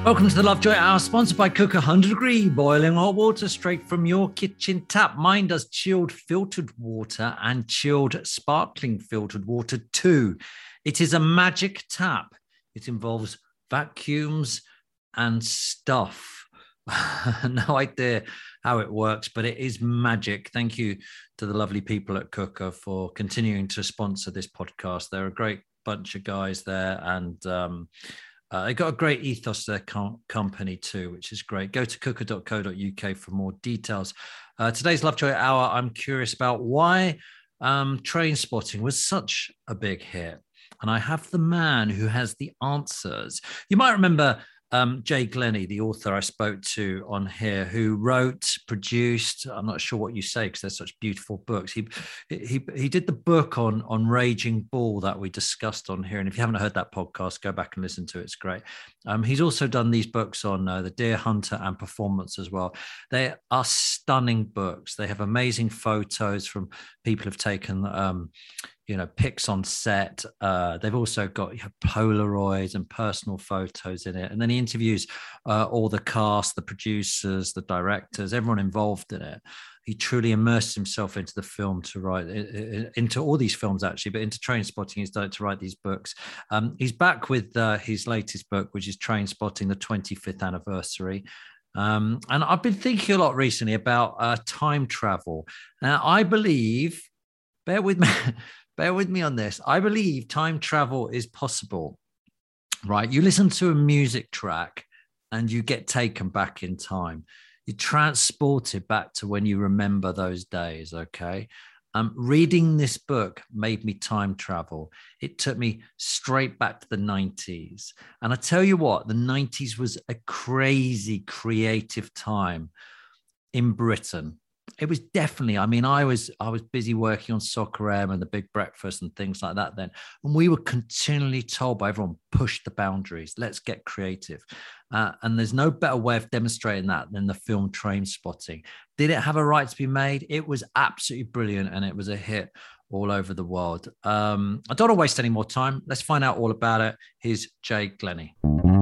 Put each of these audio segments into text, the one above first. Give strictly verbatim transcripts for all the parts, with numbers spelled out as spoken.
Welcome to the Lovejoy Hour, sponsored by Cooker one hundred degree boiling hot water straight from your kitchen tap. Mine does chilled filtered water and chilled sparkling filtered water too. It is a magic tap. It involves vacuums and stuff. No idea how it works, but it is magic. Thank you to the lovely people at Cooker for continuing to sponsor this podcast. They're a great bunch of guys there, and um, Uh, they got a great ethos to their com- company too, which is great. Go to cooker dot co dot uk for more details. Uh, today's Lovejoy Hour, I'm curious about why um, Trainspotting was such a big hit. And I have the man who has the answers. You might remember um, Jay Glennie, the author I spoke to on here, who wrote, produced, I'm not sure what you say because they're such beautiful books. He he he did the book on, on Raging Bull that we discussed on here. And if you haven't heard that podcast, go back and listen to it. It's great. Um, he's also done these books on uh, The Deer Hunter and Performance as well. They are stunning books. They have amazing photos from people who've taken um, you know, pics on set. Uh, they've also got you know, Polaroids and personal photos in it. And then he interviews uh, all the cast, the producers, the directors, everyone involved in it. He truly immersed himself into the film to write, into all these films actually, but into Trainspotting, he's done it to write these books. Um, he's back with uh, his latest book, which is Trainspotting, the twenty-fifth anniversary. Um, and I've been thinking a lot recently about uh, time travel. Now, I believe, bear with me, bear with me on this. I believe time travel is possible, right? You listen to a music track and you get taken back in time. You're transported back to when you remember those days, okay? Um, reading this book made me time travel. It took me straight back to the nineties. And I tell you what, the nineties was a crazy creative time in Britain. It was definitely, I mean, I was I was busy working on Soccer M and The Big Breakfast and things like that then. And we were continually told by everyone, push the boundaries, let's get creative. Uh, and there's no better way of demonstrating that than the film Trainspotting. Did it have a right to be made? It was absolutely brilliant, and it was a hit all over the world. Um, I don't want to waste any more time. Let's find out all about it. Here's Jay Glennie.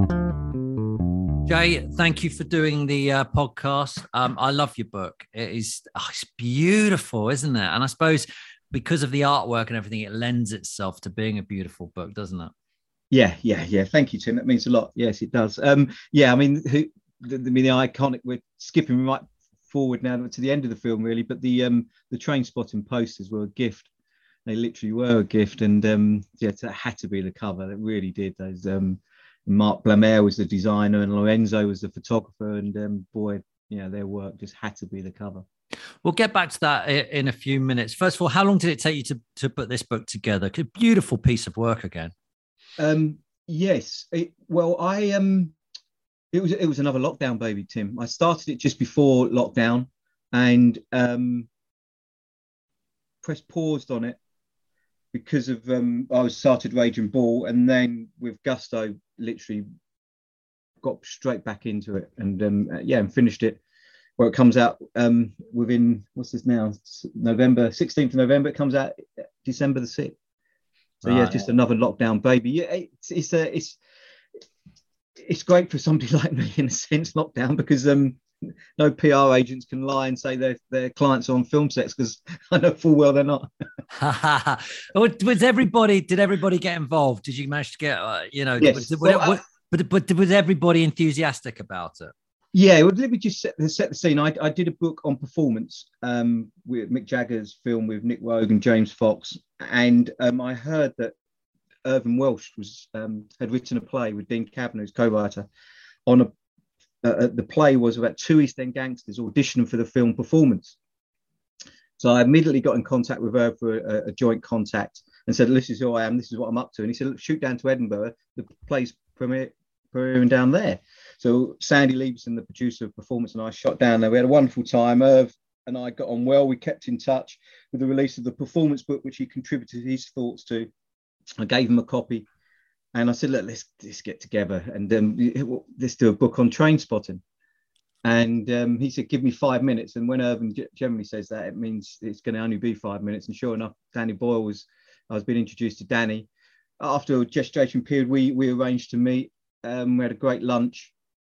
Jay, thank you for doing the uh, podcast. Um, I love your book. It is oh, it's beautiful, isn't it? And I suppose because of the artwork and everything, it lends itself to being a beautiful book, doesn't it? Yeah, yeah, yeah. Thank you, Tim. That means a lot. Yes, it does. Um, yeah, I mean, who, the, the, I mean, the iconic. We're skipping right forward now to the end of the film, really. But the um, the Trainspotting posters were a gift. They literally were a gift, and um, yeah, that had to be the cover. It really did. Those um, Mark Blamer was the designer, and Lorenzo was the photographer, and um, boy, yeah, their work just had to be the cover. We'll get back to that in a few minutes. First of all, how long did it take you to to put this book together? A beautiful piece of work again. Um, yes. It, well, I um, it was it was another lockdown baby, Tim. I started it just before lockdown, and um, pressed paused on it because of um, I was started Raging Bull, and then with gusto, literally got straight back into it, and um, yeah, and finished it. Well, it comes out um, within what's this now? November sixteenth of November. It comes out December the sixth. So right. Yeah, just another lockdown baby. Yeah, it's it's a, it's it's great for somebody like me in a sense, lockdown, because um no P R agents can lie and say their their clients are on film sets, because I know full well they're not. Was everybody? Did everybody get involved? Did you manage to get? Uh, you know, yes. Was, well, was, I, but but was everybody enthusiastic about it? Yeah, well, let me just set, set the scene. I, I did a book on performance um, with Mick Jagger's film with Nick Rogue and James Fox, and um, I heard that Irvine Welsh was um, had written a play with Dean Kavanagh, who's co-writer, on a uh, the play was about two East End gangsters auditioning for the film Performance. So I immediately got in contact with her for a, a joint contact and said, "This is who I am. This is what I'm up to." And he said, "Shoot down to Edinburgh. The play's premiere." premiering down there. So Sandy Leverson, the producer of Performance, and I shot down there. We had a wonderful time. Irv and I got on well. We kept in touch with the release of the Performance book, which he contributed his thoughts to. I gave him a copy, and I said, "Look, let's, let's get together and um, let's do a book on Trainspotting." And um, he said, "Give me five minutes." And when Irvin generally says that, it means it's going to only be five minutes. And sure enough, Danny Boyle was, I was being introduced to Danny. After a gestation period, we we arranged to meet. Um, we had a great lunch,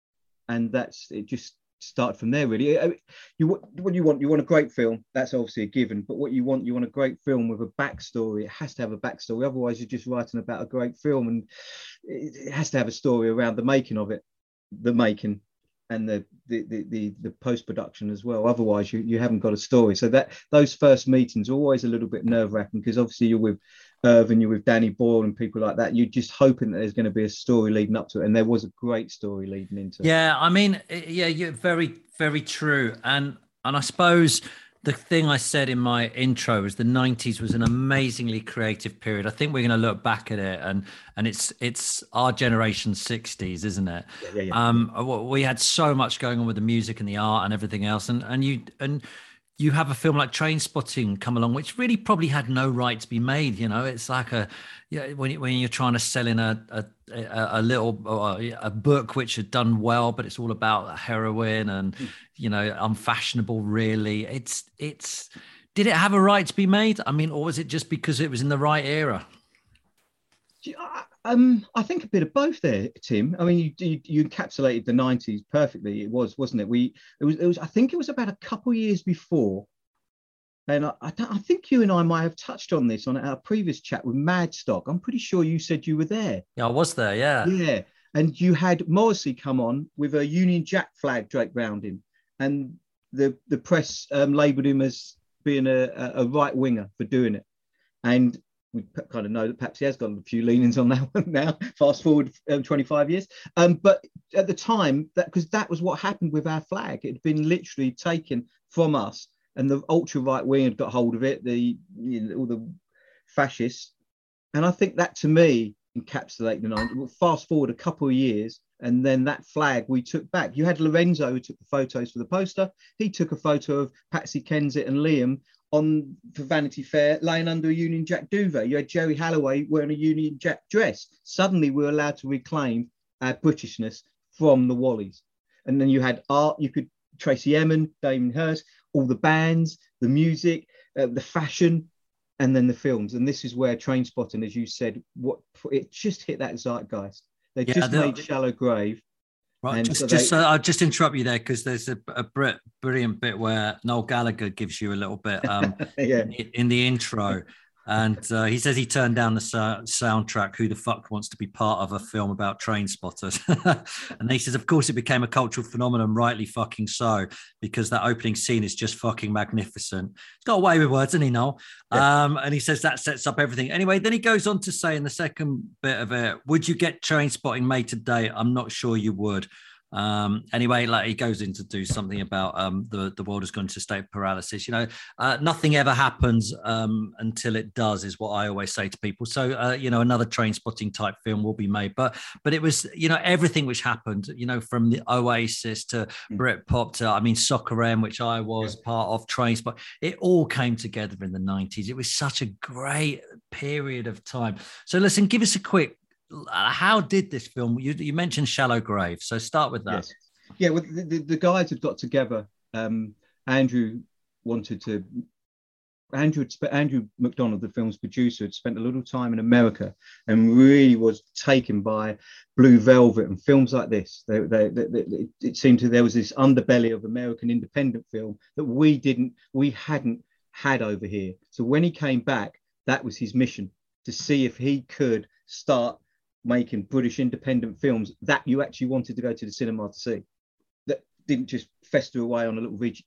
and that's it. Just started from there, really. You what you want? You want a great film. That's obviously a given. But what you want? You want a great film with a backstory. It has to have a backstory. Otherwise, you're just writing about a great film, and it has to have a story around the making of it, the making, and the the the the, the post production as well. Otherwise, you you haven't got a story. So that those first meetings are always a little bit nerve wracking, because obviously you're with Irvin, you're with Danny Boyle and people like that. You're just hoping that there's going to be a story leading up to it, and there was a great story leading into it. Yeah, I mean, yeah, you're very, very true. And and I suppose the thing I said in my intro was the nineties was an amazingly creative period. I think we're going to look back at it, and and it's it's our generation's sixties, isn't it? Yeah, yeah, yeah. Um, we had so much going on with the music and the art and everything else, and and you and. You have a film like Trainspotting come along, which really probably had no right to be made. You know, it's like a, yeah, when you, when you're trying to sell in a a, a little a book which had done well, but it's all about heroin and, you know, unfashionable. Really, it's it's. Did it have a right to be made? I mean, or was it just because it was in the right era? Um, I think a bit of both there, Tim. I mean, you, you, you encapsulated the nineties perfectly. It was, wasn't it? We, it was, it was. I think it was about a couple of years before, and I, I, I think you and I might have touched on this on our previous chat with Madstock. I'm pretty sure you said you were there. Yeah, I was there. Yeah, yeah. And you had Morrissey come on with a Union Jack flag draped round him, and the the press um, labelled him as being a, a right winger for doing it, and we kind of know that perhaps he has got a few leanings on that one now, fast forward um, twenty-five years. Um, but at the time, that because that was what happened with our flag. It had been literally taken from us, and the ultra right wing had got hold of it, the you know, all the fascists. And I think that, to me, encapsulated the nineties. Fast forward a couple of years, and then that flag we took back. You had Lorenzo, who took the photos for the poster. He took a photo of Patsy Kensit and Liam on for Vanity Fair, laying under a Union Jack duvet. You had Jerry Halliway wearing a Union Jack dress. Suddenly we were allowed to reclaim our Britishness from the Wallies. And then you had art, you could, Tracy Emin, Damien Hirst, all the bands, the music, uh, the fashion, and then the films. And this is where Trainspotting, as you said, what it just hit that zeitgeist. They yeah, just made Shallow Grave. Right, and just, so just they, uh, I'll just interrupt you there, because there's a, a brilliant bit where Noel Gallagher gives you a little bit um, yeah. in, in the intro, and uh, he says he turned down the sa- soundtrack. Who the fuck wants to be part of a film about train spotters? And he says, of course, it became a cultural phenomenon, rightly fucking so, because that opening scene is just fucking magnificent. He's got away with words, hasn't he, Noel? Yeah. Um, and he says that sets up everything. Anyway, then he goes on to say in the second bit of it, would you get Trainspotting made today? I'm not sure you would. Um, anyway, like he goes in to do something about um, the, the world has gone into a state of paralysis. You know, uh, nothing ever happens um, until it does, is what I always say to people. So, uh, you know, another Trainspotting type film will be made. But but it was, you know, everything which happened, you know, from the Oasis to mm. Britpop to, I mean, Soccer M, which I was yeah. part of, Trainspotting, it all came together in the nineties. It was such a great period of time. So listen, give us a quick, how did this film, you, you mentioned Shallow Grave, so start with that. Yes. Yeah, well, the, the, the guys had got together. um Andrew wanted to Andrew Andrew McDonald, the film's producer, had spent a little time in America and really was taken by Blue Velvet and films like this. They, they, they, they, it seemed to there was this underbelly of American independent film that we didn't we hadn't had over here. So when he came back, that was his mission, to see if he could start making British independent films that you actually wanted to go to the cinema to see, that didn't just fester away on a little V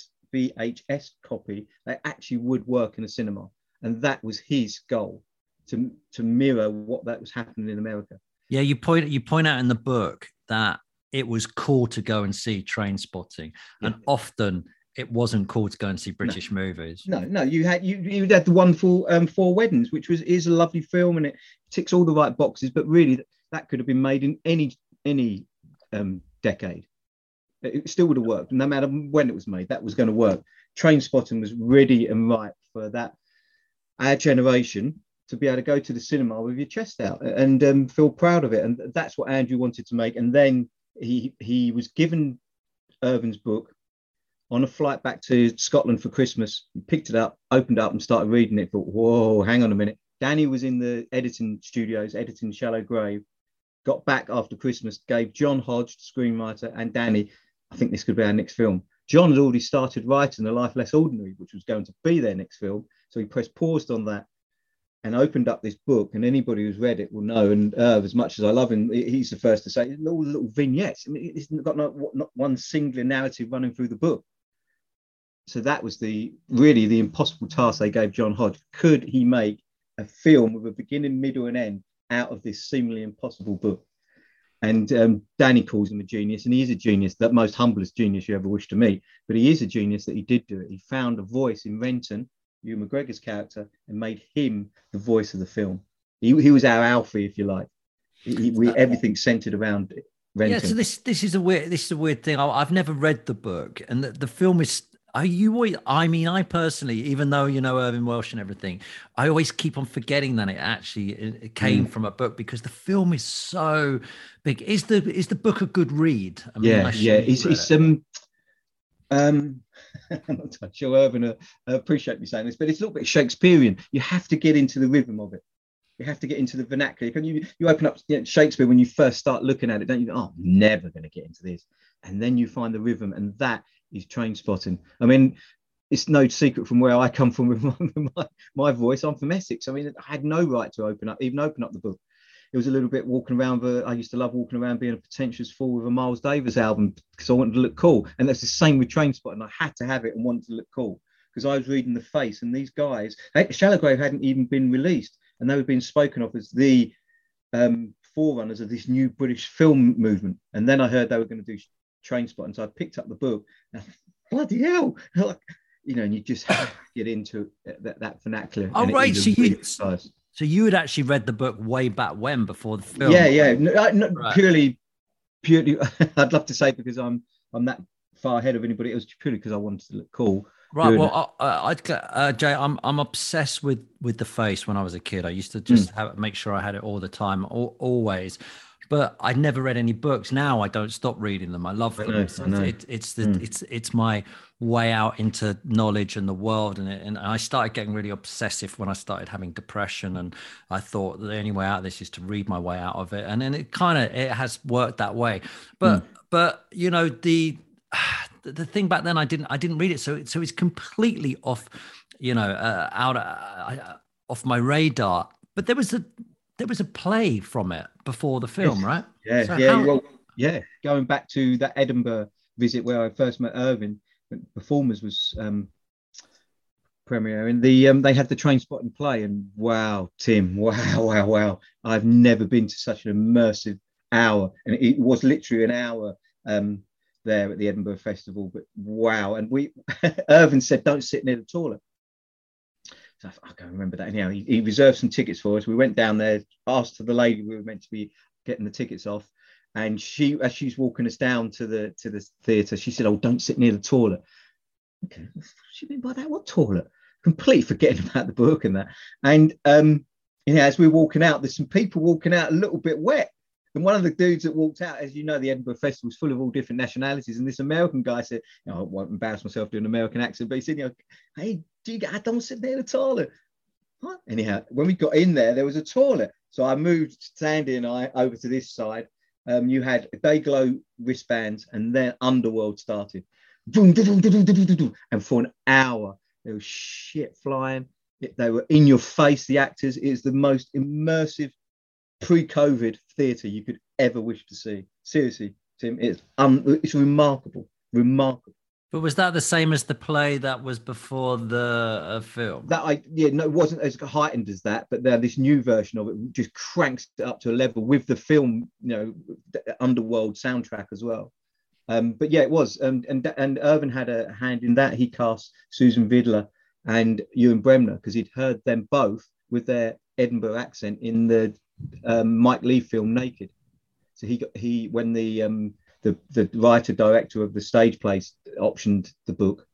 H S copy. They actually would work in a cinema, and that was his goal, to to mirror what that was happening in America. Yeah, you point you point out in the book that it was cool to go and see Trainspotting, yeah. and often it wasn't cool to go and see British no. movies. No, no, you had you you had the wonderful um, Four Weddings, which was is a lovely film, and it ticks all the right boxes. But really, that could have been made in any any um, decade. It still would have worked, no matter when it was made. That was going to work. Trainspotting was ready and right for that, our generation, to be able to go to the cinema with your chest out and um, feel proud of it. And that's what Andrew wanted to make. And then he he was given Irvin's book on a flight back to Scotland for Christmas. He picked it up, opened it up and started reading it. Thought, whoa, hang on a minute. Danny was in the editing studios, editing Shallow Grave. got back after Christmas, gave John Hodge, the screenwriter, and Danny, I think this could be our next film. John had already started writing The Life Less Ordinary, which was going to be their next film. So he pressed paused on that and opened up this book. And anybody who's read it will know. And Irv, as much as I love him, he's the first to say little, little vignettes. I mean, it's got not, not one singular narrative running through the book. So that was the really the impossible task they gave John Hodge. Could he make a film with a beginning, middle, and end out of this seemingly impossible book? And um, Danny calls him a genius, and he is a genius, that most humblest genius you ever wish to meet. But he is a genius that he did do it. He found a voice in Renton, Ewan McGregor's character, and made him the voice of the film. He, he was our Alfie, if you like. He, we everything centered around Renton. Yeah, so this this is a weird this is a weird thing. I, I've never read the book, and the, the film is. Are you? I mean, I personally, even though you know Irvine Welsh and everything, I always keep on forgetting that it actually it came mm. from a book, because the film is so big. Is the is the book a good read? I mean, yeah, yeah. It's, it's it. um um. I'm not sure Irvine uh, appreciate me saying this, but it's a little bit Shakespearean. You have to get into the rhythm of it. You have to get into the vernacular. Can you you open up you know, Shakespeare when you first start looking at it? Don't you? Oh, I'm never going to get into this, and then you find the rhythm, and that. Is Trainspotting. I mean, it's no secret from where I come from with my, my, my voice. I'm from Essex. I mean, I had no right to open up, even open up the book. It was a little bit walking around. The, I used to love walking around being a pretentious fool with a Miles Davis album because I wanted to look cool. And that's the same with Trainspotting. I had to have it and wanted to look cool because I was reading The Face, and these guys, Shallow Grave hadn't even been released, and they were being spoken of as the um, forerunners of this new British film movement. And then I heard they were going to do Trainspotting, so I picked up the book. And bloody hell, you know, and you just have to get into that, that vernacular. Oh, right. So you, so you had actually read the book way back when, before the film? Yeah, yeah. No, no, right. Purely, purely. I'd love to say because I'm I'm that far ahead of anybody. It was purely because I wanted to look cool. Right. Well, I, I, uh, Jay, I'm I'm obsessed with with The Face. When I was a kid, I used to just mm. have make sure I had it all the time, all, always. But I never read any books. Now I don't stop reading them. I love them. I know, it's, I know. It, it's the mm. it's it's my way out into knowledge and the world. And it, and I started getting really obsessive when I started having depression. And I thought the only way out of this is to read my way out of it. And then it kind of it has worked that way. But mm. but you know the the thing back then I didn't I didn't read it. So so it's completely off, you know, uh, out uh, off my radar. But there was a. There was a play from it before the film, yes. right? Yeah, so yeah. How... Well, yeah. Going back to that Edinburgh visit where I first met Irvine, when Performers was um, premiering, the um, they had the Trainspotting play, and wow, Tim, wow, wow, wow! I've never been to such an immersive hour, and it was literally an hour um, there at the Edinburgh Festival. But wow, and we Irvine said, "Don't sit near the toilet." So I can't remember that. Anyhow, he, he reserved some tickets for us. We went down there, asked the lady we were meant to be getting the tickets off, and she, as she's walking us down to the to the theatre, she said, "Oh, don't sit near the toilet." Okay, what does she mean by that? What toilet? Completely forgetting about the book and that. And um, you know, as we were walking out, there's some people walking out a little bit wet. And one of the dudes that walked out, as you know, the Edinburgh Festival is full of all different nationalities. And this American guy said, you know, I won't embarrass myself doing an American accent, but he said, you know, hey, do you get, I don't sit near the toilet. Huh? Anyhow, when we got in there, there was a toilet. So I moved Sandy and I over to this side. Um, you had Dayglow wristbands, and then Underworld started. And for an hour, there was shit flying. They were in your face, the actors. It was the most immersive pre-COVID theatre you could ever wish to see. Seriously, Tim, it's um, it's remarkable, remarkable. But was that the same as the play that was before the uh, film? That I yeah, no, it wasn't as heightened as that, but there this new version of it just cranks it up to a level with the film, you know, the Underworld soundtrack as well. Um, but yeah, it was, um, and and Irvine had a hand in that. He cast Susan Vidler and Ewan Bremner because he'd heard them both with their Edinburgh accent in the um, Mike Leigh film Naked. So he got he when the um, the the writer director of the stage plays optioned the book,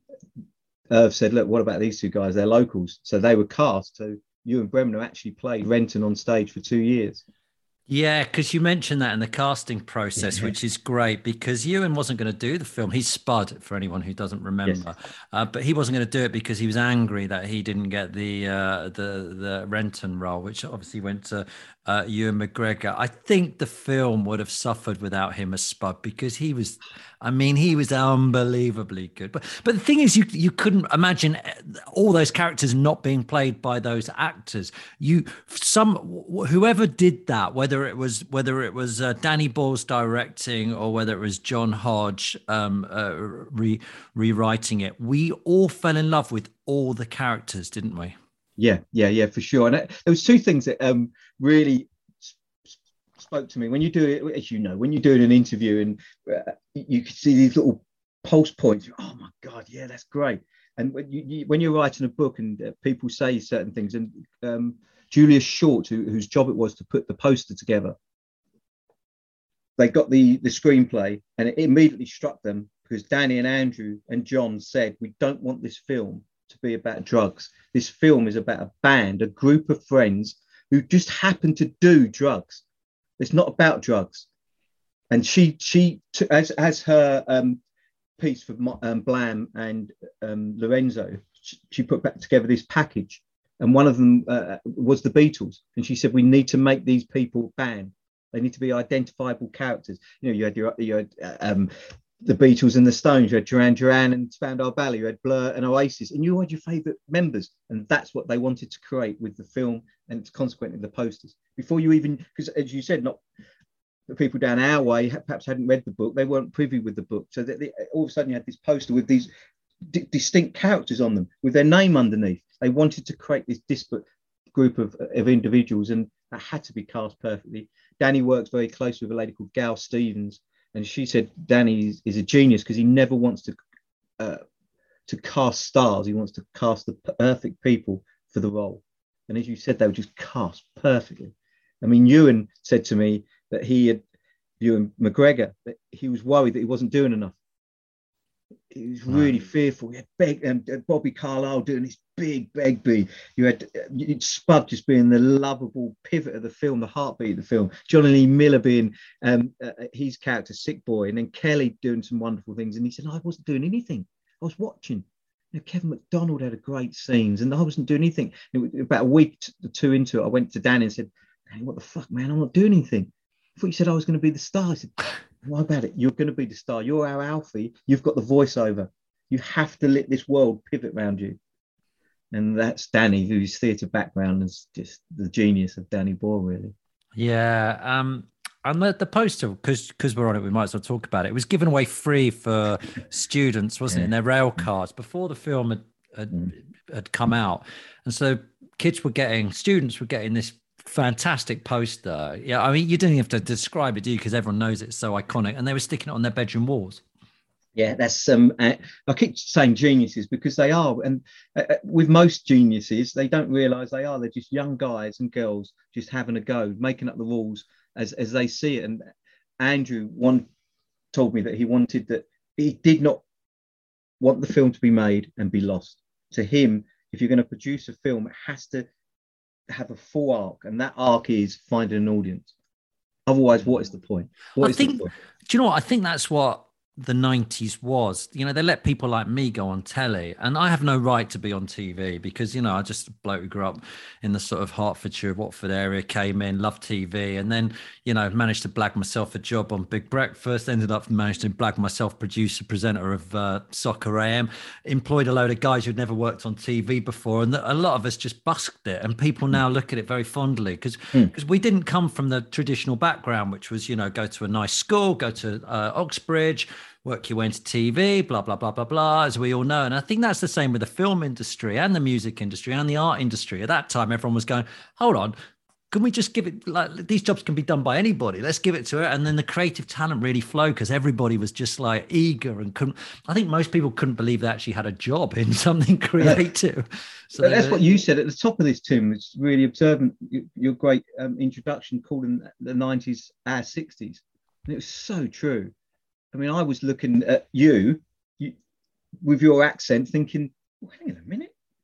Irv said, look, what about these two guys? They're locals. So they were cast. So Ewan Bremner actually played Renton on stage for two years. Yeah, because you mentioned that in the casting process, Yeah. which is great because Ewan wasn't going to do the film. He's Spud for anyone who doesn't Yes. remember, uh, but he wasn't going to do it because he was angry that he didn't get the uh, the the Renton role, which obviously went to uh, Ewan McGregor. I think the film would have suffered without him as Spud because he was, I mean, he was unbelievably good. But but the thing is, you you couldn't imagine all those characters not being played by those actors. You some whoever did that, whether it was whether it was uh, Danny Boyle's directing or whether it was John Hodge um, uh, re, rewriting it, we all fell in love with all the characters, didn't we? Yeah, yeah, yeah, for sure. And it, there was two things that um really spoke to me when you do it, as you know, when you're doing an interview and uh, you can see these little pulse points. Oh my God, yeah, that's great. And when you, you when you're writing a book and uh, people say certain things, and um, Julius Short, who, whose job it was to put the poster together, they got the the screenplay, and it immediately struck them because Danny and Andrew and John said, "We don't want this film to be about drugs. This film is about a band, a group of friends who just happen to do drugs. It's not about drugs." And she she as as her um, piece for um, Blam and um, Lorenzo, she, she put back together this package, and one of them uh, was the Beatles, and she said we need to make these people banned. They need to be identifiable characters. You know, you had your you had um, the Beatles and the Stones, you had Duran Duran and Spandau Ballet, you had Blur and Oasis, and you had your favourite members, and that's what they wanted to create with the film and consequently the posters. Before you even, because as you said, not the people down our way perhaps hadn't read the book, they weren't privy with the book, so that they, all of a sudden you had this poster with these d- distinct characters on them with their name underneath. They wanted to create this disparate group of, of individuals, and that had to be cast perfectly. Danny works very closely with a lady called Gal Stevens, and she said Danny is, is a genius because he never wants to uh, to cast stars. He wants to cast the perfect people for the role. And as you said, they were just cast perfectly. I mean, Ewan said to me that he had, Ewan McGregor, that he was worried that he wasn't doing enough. He was really right. fearful. You had Beg, um, Bobby Carlyle doing this big Begbie. You had uh, Spud just being the lovable pivot of the film, the heartbeat of the film. Johnny Lee Miller being um, uh, his character, Sick Boy, and then Kelly doing some wonderful things. And he said, no, I wasn't doing anything. I was watching. You know, Kevin McDonald had a great scenes, and I wasn't doing anything. It, about a week or two into it, I went to Danny and said, Danny, what the fuck, man? I'm not doing anything. I thought you said I was going to be the star. I said, why about it? You're going to be the star. You're our Alfie. You've got the voiceover. You have to let this world pivot around you. And that's Danny, whose theatre background is just the genius of Danny Boyle, really. Yeah. Um, and the, the poster, because because we're on it, we might as well talk about it. It was given away free for students, wasn't yeah. it, in their rail cards before the film had, had, mm. had come out. And so kids were getting, students were getting this fantastic poster. Yeah, I mean, you don't even have to describe it, do you? Because everyone knows it's so iconic. And they were sticking it on their bedroom walls. Yeah, that's um. Uh, I keep saying geniuses because they are, and uh, with most geniuses, they don't realise they are. They're just young guys and girls just having a go, making up the rules as as they see it. And Andrew one told me that he wanted that he did not want the film to be made and be lost. To him, if you're going to produce a film, it has to have a full arc, and that arc is finding an audience. Otherwise, what is the point? What I is think, the point? Do you know what? I think that's what the nineties was. You know, they let people like me go on telly, and I have no right to be on T V because, you know, I just a bloke who grew up in the sort of Hertfordshire, Watford area, came in, loved T V, and then, you know, managed to blag myself a job on Big Breakfast, ended up managed to blag myself producer, presenter of uh, Soccer A M, employed a load of guys who'd never worked on T V before, and a lot of us just busked it, and people now look at it very fondly because because mm. we didn't come from the traditional background, which was, you know, go to a nice school, go to uh, Oxbridge, work your way into T V, blah, blah, blah, blah, blah, as we all know. And I think that's the same with the film industry and the music industry and the art industry. At that time, everyone was going, hold on, can we just give it, like, these jobs can be done by anybody. Let's give it to it. And then the creative talent really flowed because everybody was just like eager and couldn't, I think most people couldn't believe they actually had a job in something creative. So that's what you said at the top of this, Tim. It's really observant, your great um, introduction calling the nineties our sixties. And it was so true. I mean, I was looking at you, you with your accent thinking, well, hang on a minute,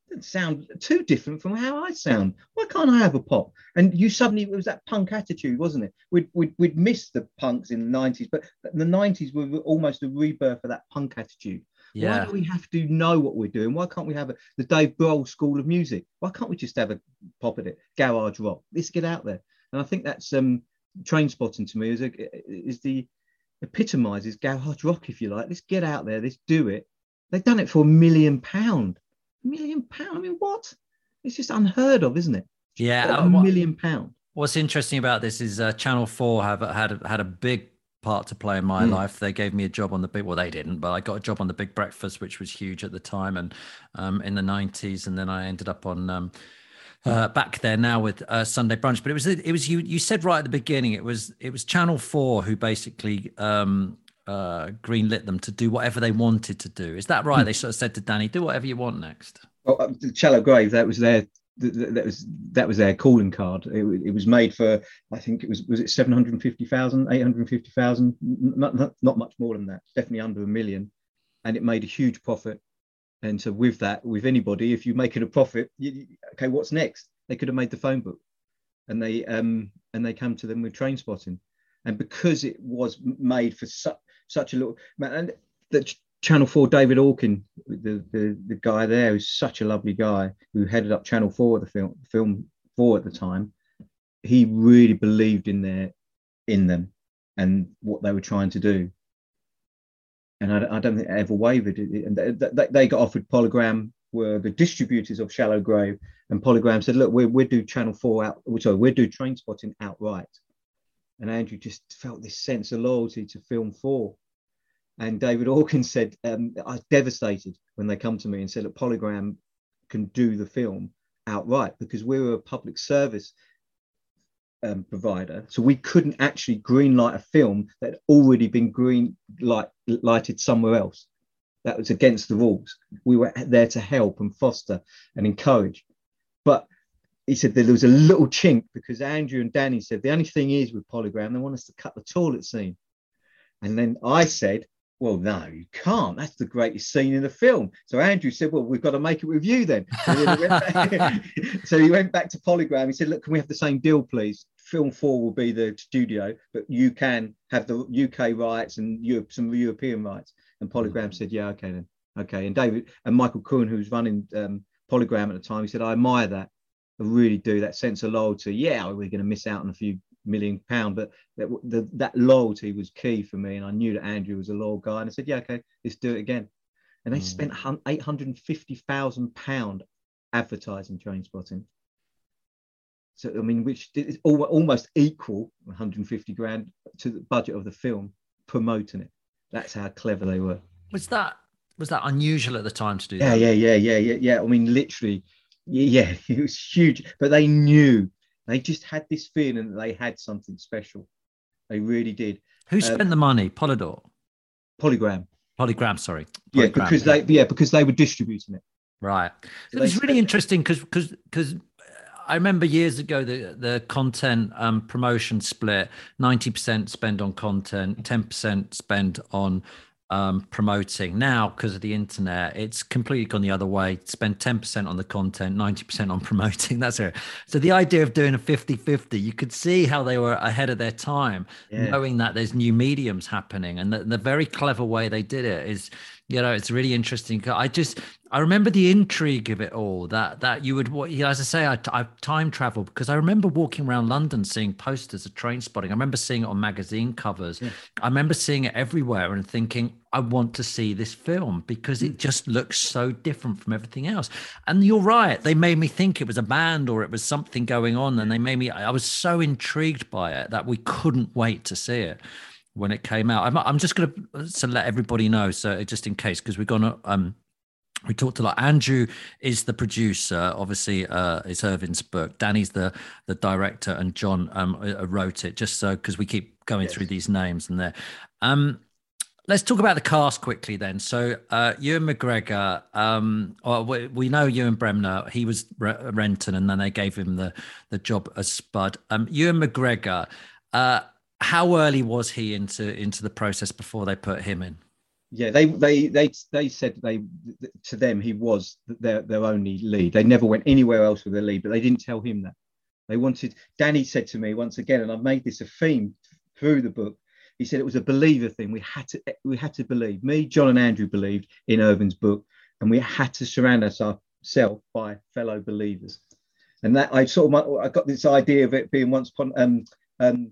doesn't sound too different from how I sound. Why can't I have a pop? And you suddenly, it was that punk attitude, wasn't it? We'd, we'd, we'd missed the punks in the nineties, but the nineties were almost a rebirth of that punk attitude. Yeah. Why do we have to know what we're doing? Why can't we have a, the Dave Grohl School of Music? Why can't we just have a pop at it? Garage rock. Let's get out there. And I think that's um, Trainspotting to me is, a, is the epitomizes garage rock, if you like. Let's get out there. Let's do it. They've done it for a million pound. A million pound. I mean, what? It's just unheard of, isn't it? Yeah, a million pound. What's interesting about this is uh, Channel Four have had had a big part to play in my mm. life. They gave me a job on the big. Well, they didn't, but I got a job on the Big Breakfast, which was huge at the time, and um, in the nineties, and then I ended up on. Um, Uh, back there now with uh, Sunday Brunch, but it was it was you you said right at the beginning it was it was Channel Four who basically um, uh, greenlit them to do whatever they wanted to do. Is that right? Mm. They sort of said to Danny, "Do whatever you want next." Well, uh, Shallow Grave, that was their that was that was their calling card. It, it was made for, I think it was was it seven hundred fifty thousand, eight hundred fifty thousand, not, not not much more than that, definitely under a million, and it made a huge profit. And so with that, with anybody, if you're making a profit, you, okay, what's next? They could have made the phone book, and they um and they come to them with Trainspotting, and because it was made for such such a little man, and the Channel Four, David Orkin, the, the the guy there, is such a lovely guy who headed up Channel Four, the film film four at the time. He really believed in their in them and what they were trying to do. And I, I don't think it ever wavered. And they, they got offered Polygram, were the distributors of Shallow Grave, and Polygram said, "Look, we're we're do Channel Four out. Sorry, we're do Trainspotting outright." And Andrew just felt this sense of loyalty to Film Four. And David Orkin said, um, "I was devastated when they come to me and said, look, Polygram can do the film outright because we were a public service." Um, provider, so we couldn't actually green light a film that had already been green light lighted somewhere else. That was against the rules. We were there to help and foster and encourage. But he said there was a little chink because Andrew and Danny said the only thing is with Polygram, they want us to cut the toilet scene. And then I said, well, no, you can't. That's the greatest scene in the film. So Andrew said, well, we've got to make it with you then. So he went back, so he went back to Polygram. He said, look, can we have the same deal, please? Film Four will be the studio, but you can have the U K rights and Europe, some European rights. And Polygram said, yeah, okay then. Okay. And David and Michael Cohen, who was running um, Polygram at the time, he said, I admire that. I really do. That sense of loyalty. Yeah, we're going to miss out on a few million pound, but that, the, that loyalty was key for me, and I knew that Andrew was a loyal guy, and I said, yeah, okay, let's do it again. And they mm. spent eight hundred fifty thousand pound advertising Trainspotting. So I mean, which is almost equal one hundred fifty grand to the budget of the film promoting it. That's how clever they were. Was that was that unusual at the time to do yeah, that? Yeah, yeah, yeah, yeah, yeah. I mean, literally, yeah, it was huge, but they knew. They just had this feeling that they had something special. They really did. Who spent um, the money? Polydor? Polygram. Polygram, sorry. Polygram, yeah, because yeah. they yeah because they were distributing it. Right. So it was really interesting because because because I remember years ago the the content um, promotion split: ninety percent spend on content, ten percent spend on um promoting. Now, because of the internet, it's completely gone the other way. Spend ten percent on the content, ninety percent on promoting. That's it. So the idea of doing a fifty fifty, you could see how they were ahead of their time, yeah. knowing that there's new mediums happening, and the, the very clever way they did it is, you know, it's really interesting. I just I remember the intrigue of it all, that that you would, you know, as I say, I, I time traveled because I remember walking around London seeing posters of Trainspotting. I remember seeing it on magazine covers. Yeah. I remember seeing it everywhere and thinking, I want to see this film because it just looks so different from everything else. And you're right, they made me think it was a band or it was something going on, and they made me, I was so intrigued by it that we couldn't wait to see it when it came out. I'm, I'm just going to let everybody know, so just in case, because we're going to, um, we talked a lot. Andrew is the producer, obviously. Uh, it's Irvin's book. Danny's the the director, and John um, wrote it. Just so, because we keep going yes. through these names and there. Um, let's talk about the cast quickly then. So uh, Ewan McGregor. Um, oh, we, we know Ewan Bremner. He was Re- Renton, and then they gave him the the job as Spud. Um, Ewan McGregor. Uh, how early was he into into the process before they put him in? Yeah, they they they they said they to them he was their their only lead. They never went anywhere else with their lead, but they didn't tell him that. They wanted. Danny said to me once again, and I've made this a theme through the book. He said it was a believer thing. We had to we had to believe. Me, John, and Andrew believed in Irvin's book, and we had to surround ourselves by fellow believers. And that I sort of I got this idea of it being once upon um um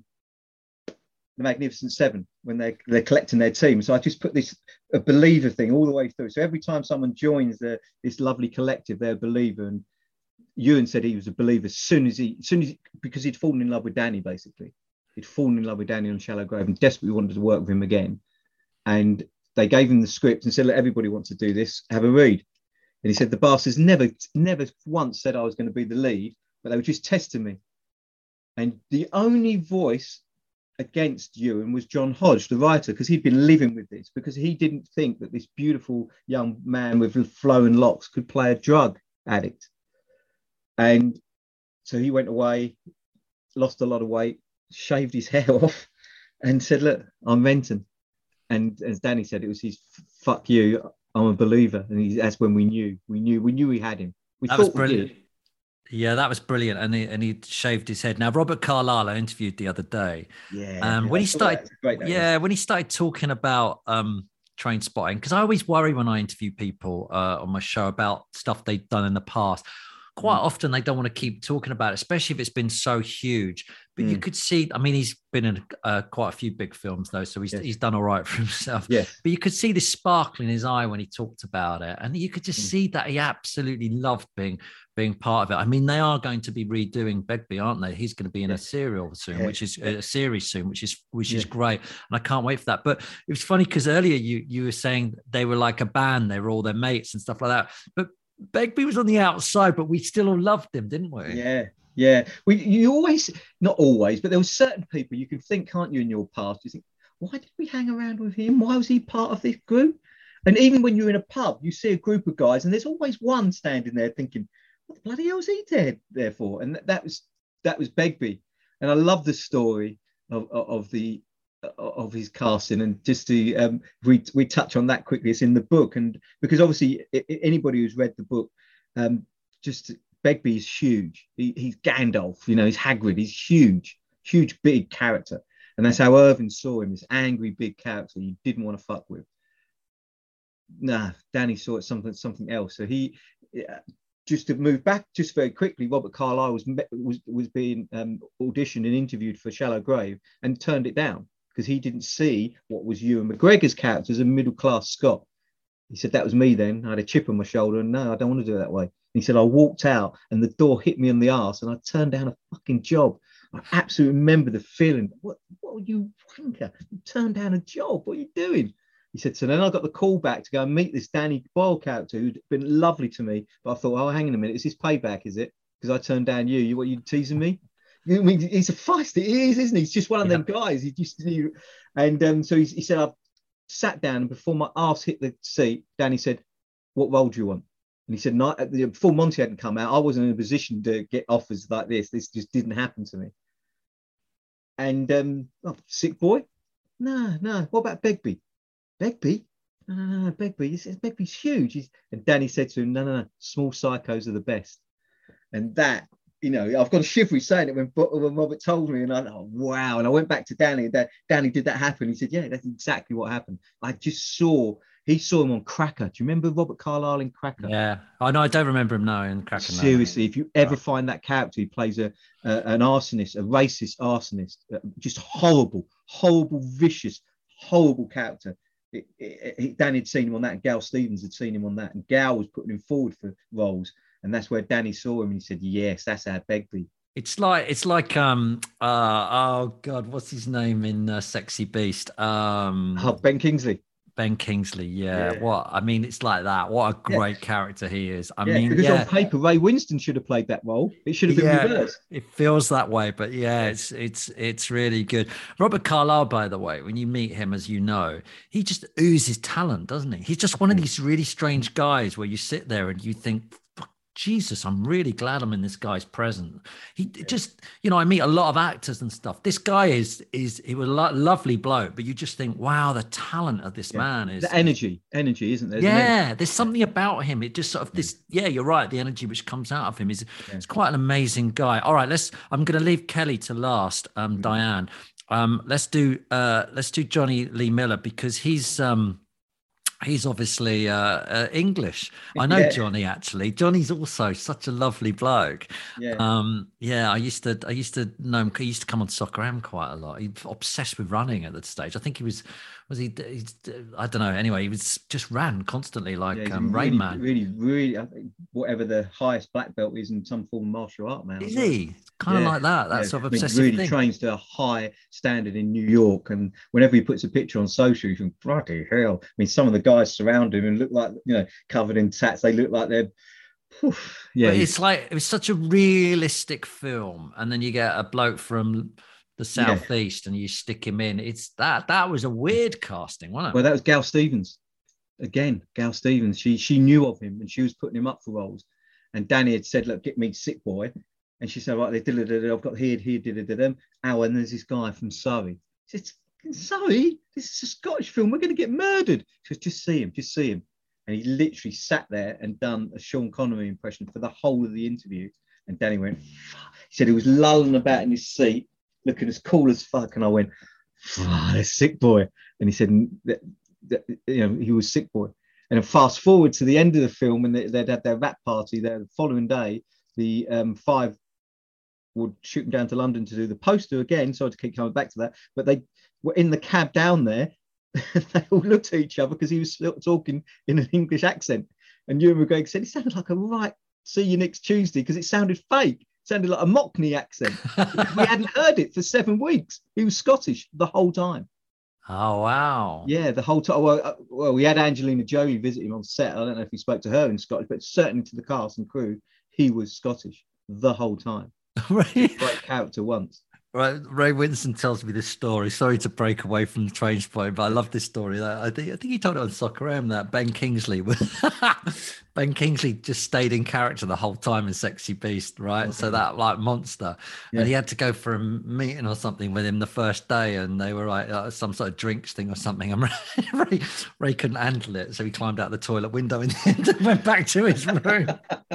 the Magnificent Seven when they're they're collecting their team. So I just put this a believer thing all the way through. So every time someone joins the this lovely collective, they're a believer. And Ewan said he was a believer as soon as he, as soon as he, because he'd fallen in love with Danny. Basically, he'd fallen in love with Danny on Shallow Grave and desperately wanted to work with him again. And they gave him the script and said, "Look, everybody wants to do this. Have a read." And he said the bastards never, never once said I was going to be the lead, but they were just testing me. And the only voice against Ewan was John Hodge, the writer, because he'd been living with this, because he didn't think that this beautiful young man with flowing locks could play a drug addict. And so he went away, lost a lot of weight, shaved his hair off and said, "Look, I'm Renton." And as Danny said, it was his "fuck you, I'm a believer." And he, that's when we knew, we knew, we knew we had him. We that thought was brilliant. We did. Yeah, that was brilliant, and he and he shaved his head. Now, Robert Carlyle, I interviewed the other day. Yeah, um, yeah, when he started, great, yeah, was. when he started talking about um, train spotting, because I always worry when I interview people uh, on my show about stuff they've done in the past. Quite mm. often, they don't want to keep talking about it, especially if it's been so huge. But mm. you could see, I mean, he's been in uh, quite a few big films, though, so he's yes. he's done all right for himself. Yes. But you could see this sparkle in his eye when he talked about it. And you could just mm. see that he absolutely loved being being part of it. I mean, they are going to be redoing Begbie, aren't they? He's going to be in yes. a serial soon, yeah. which is a series soon, which is which yeah. is great. And I can't wait for that. But it was funny because earlier you you were saying they were like a band, they were all their mates and stuff like that. But Begbie was on the outside, but we still all loved him, didn't we? Yeah, yeah. We you always, not always, but there were certain people you can think, can't you, in your past? You think, why did we hang around with him? Why was he part of this group? And even when you're in a pub, you see a group of guys, and there's always one standing there thinking, what the bloody hell is he there, there for? And that, that was that was Begbie. And I love the story of, of, of the of his casting, and just to um we we touch on that quickly. It's in the book, and because obviously it, it, anybody who's read the book, um just Begbie is huge. He, he's Gandalf, you know, he's Hagrid. He's huge, huge, big character, and that's how Irvin saw him. This angry, big character you didn't want to fuck with. Nah, Danny saw it something something else. So he. Yeah, just to move back just very quickly, Robert Carlyle was was was being um, auditioned and interviewed for Shallow Grave and turned it down because he didn't see what was Ewan McGregor's character as a middle-class Scot. He said, that was me then. I had a chip on my shoulder and no, I don't want to do it that way. And he said, I walked out and the door hit me on the arse and I turned down a fucking job. I absolutely remember the feeling. What, what were you wanker? You turned down a job. What are you doing? He said, so then I got the call back to go and meet this Danny Boyle character who'd been lovely to me. But I thought, oh, hang on a minute. Is this payback, is it? Because I turned down you. You what, you teasing me? I mean, he's a feisty. He is, isn't he? He's just one of yeah. them guys. He just, he, and um, so he, he said, I sat down and before my ass hit the seat, Danny said, what role do you want? And he said, no, before Monty hadn't come out, I wasn't in a position to get offers like this. This just didn't happen to me. And um, oh, sick boy? No, no. What about Begbie? Begbie? No, no, no, no. Begbie. He says, Begbie's huge. He's... And Danny said to him, no, no, no. Small psychos are the best. And that, you know, I've got a shivery saying it when, when Robert told me, and I thought, wow. And I went back to Danny, and Danny, did that happen? He said, yeah, that's exactly what happened. I just saw, he saw him on Cracker. Do you remember Robert Carlyle in Cracker? Yeah. I know, I don't remember him now in Cracker. Seriously, no. if you ever find that character, he plays a, a an arsonist, a racist arsonist, just horrible, horrible, vicious, horrible character. It, it, it, Danny had seen him on that, and Gal Stevens had seen him on that, and Gal was putting him forward for roles. And that's where Danny saw him and he said, yes, that's our Begbie. It's like, it's like, um, uh, oh God, what's his name in uh, Sexy Beast? Um, oh, Ben Kingsley. Ben Kingsley, yeah. yeah. What, I mean, it's like that. What a great yeah. character he is. I yeah, mean, because yeah. on paper, Ray Winston should have played that role. It should have been yeah, reversed. It feels that way, but yeah, it's, it's, it's really good. Robert Carlyle, by the way, when you meet him, as you know, he just oozes talent, doesn't he? He's just one of these really strange guys where you sit there and you think, Jesus, I'm really glad I'm in this guy's presence. He yeah. just, you know, I meet a lot of actors and stuff. This guy is, is he was a lo- lovely bloke, but you just think, wow, the talent of this yeah. man is. The energy, energy, isn't there? Yeah, there's something about him. It just sort of this, yeah, you're right. The energy which comes out of him is, yeah. it's quite an amazing guy. All right, let's, I'm going to leave Kelly to last, um, mm-hmm. Diane. Um, let's do, uh, let's do Johnny Lee Miller because he's, um, He's obviously uh, uh, English. I know yeah. Johnny actually. Johnny's also such a lovely bloke. Yeah, um, yeah. I used to, I used to know him. He used to come on Soccer Am quite a lot. He's obsessed with running at that stage. I think he was, was he? He's, I don't know. Anyway, he was just ran constantly like yeah, um, really, Rain Man. Really, really. I think whatever the highest black belt is in some form of martial art, man. Is he? Kind yeah. of like that. That yeah. sort of obsessive I mean, really thing. trains to a high standard in New York, and whenever he puts a picture on social, you think, bloody hell. I mean, some of the guys surround him and look like, you know, covered in tats. They look like they're. Oof, yeah, but it's like it was such a realistic film, and then you get a bloke from the southeast yeah. and you stick him in. It's that that was a weird casting, wasn't it? Well, that was Gal Stevens. Again, Gal Stevens. She she knew of him and she was putting him up for roles. And Danny had said, "Look, get me Sick Boy." And she said, "Right, they did it. I've got here, here, did it, did them." Oh, and there's this guy from Surrey. He said, "Surrey? This is a Scottish film. We're going to get murdered." She said, "Just see him, just see him." And he literally sat there and done a Sean Connery impression for the whole of the interview. And Danny went, fuck. He said he was lolling about in his seat, looking as cool as fuck. And I went, oh, that's Sick Boy. And he said, that, that, you know, he was Sick Boy. And then fast forward to the end of the film, and they, they'd had their rap party there the following day. The um, five would shoot him down to London to do the poster again. Sorry to keep coming back to that. But they were in the cab down there. They all looked at each other because he was talking in an English accent. And Ewan McGregor said, he sounded like a right see you next Tuesday because it sounded fake. It sounded like a Mockney accent. We hadn't heard it for seven weeks. He was Scottish the whole time. Oh, wow. Yeah, the whole time. Well, uh, well, we had Angelina Jolie visit him on set. I don't know if he spoke to her in Scottish, but certainly to the cast and crew, he was Scottish the whole time. Right. Great character once. Right, Ray Winston tells me this story. Sorry to break away from the train point, but I love this story. That I think I think he told it on Soccer Am that Ben Kingsley was Ben Kingsley just stayed in character the whole time in Sexy Beast, right? Okay. So that like monster, yeah. And he had to go for a meeting or something with him the first day, and they were like uh, some sort of drinks thing or something. And Ray, Ray couldn't handle it, so he climbed out the toilet window and went back to his room.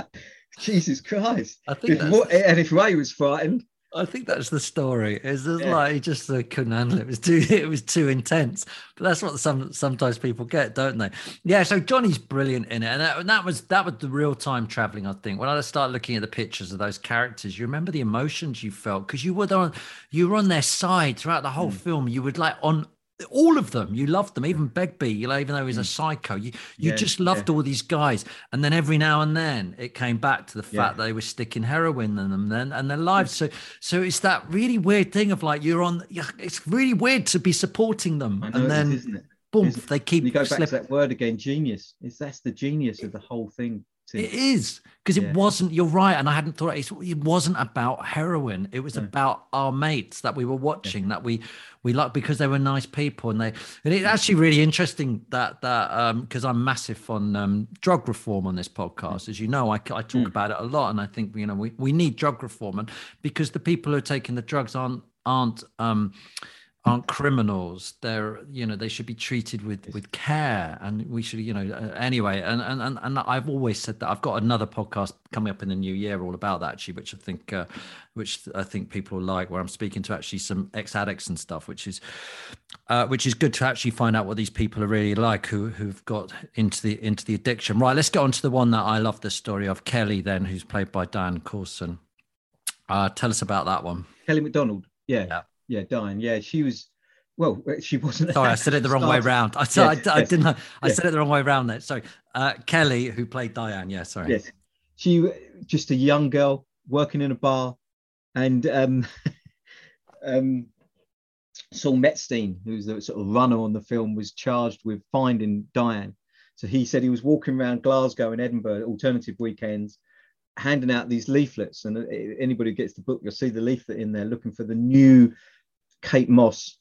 Jesus Christ! I think, if, what, and if Ray was frightened. I think that's the story. It's just yeah. like he just uh, couldn't handle it. It was too it was too intense. But that's what some sometimes people get, don't they? Yeah. So Johnny's brilliant in it, and that, and that was that was the real time traveling. I think when I started looking at the pictures of those characters, you remember the emotions you felt because you were on you were on their side throughout the whole mm. film. You would like on. All of them, you loved them. Even Begbie, you know, even though he's a psycho, you you yeah, just loved yeah. all these guys. And then every now and then, it came back to the fact yeah. that they were sticking heroin in them, then and their lives. So, so it's that really weird thing of like you're on. It's really weird to be supporting them, I know and then it is, isn't it? boom, isn't they keep. You go back slipping. to that word again, genius. Is that's the genius of the whole thing. It is because it yeah. wasn't. You're right, and I hadn't thought it, it wasn't about heroin. It was no. about our mates that we were watching, yeah. that we we liked because they were nice people, and they and it's actually really interesting that that um because I'm massive on um, drug reform on this podcast, as you know, I, I talk mm. about it a lot, and I think you know we we need drug reform, and because the people who are taking the drugs aren't aren't um. aren't criminals. They're, you know, they should be treated with with care, and we should, you know, uh, anyway. And and and I've always said that. I've got another podcast coming up in the new year all about that actually, which I think, uh, which I think people will like, where I'm speaking to actually some ex-addicts and stuff, which is, uh, which is good to actually find out what these people are really like who who've got into the into the addiction. Right, let's get on to the one that I love the story of, Kelly, then, who's played by Diane Coulson. Uh, tell us about that one. Kelly MacDonald. Yeah. yeah. Yeah, Diane. Yeah, she was. Well, she wasn't. Sorry, I said it the wrong way round. I, yes, I, I, I didn't. I yes. said it the wrong way round. There. Sorry, uh, Kelly, who played Diane. Yeah, sorry. Yes, she just a young girl working in a bar, and um, um, Saul Metzstein, who's the sort of runner on the film, was charged with finding Diane. So he said he was walking around Glasgow and Edinburgh alternative weekends, handing out these leaflets, and anybody who gets the book, you'll see the leaflet in there, looking for the new Kate Moss.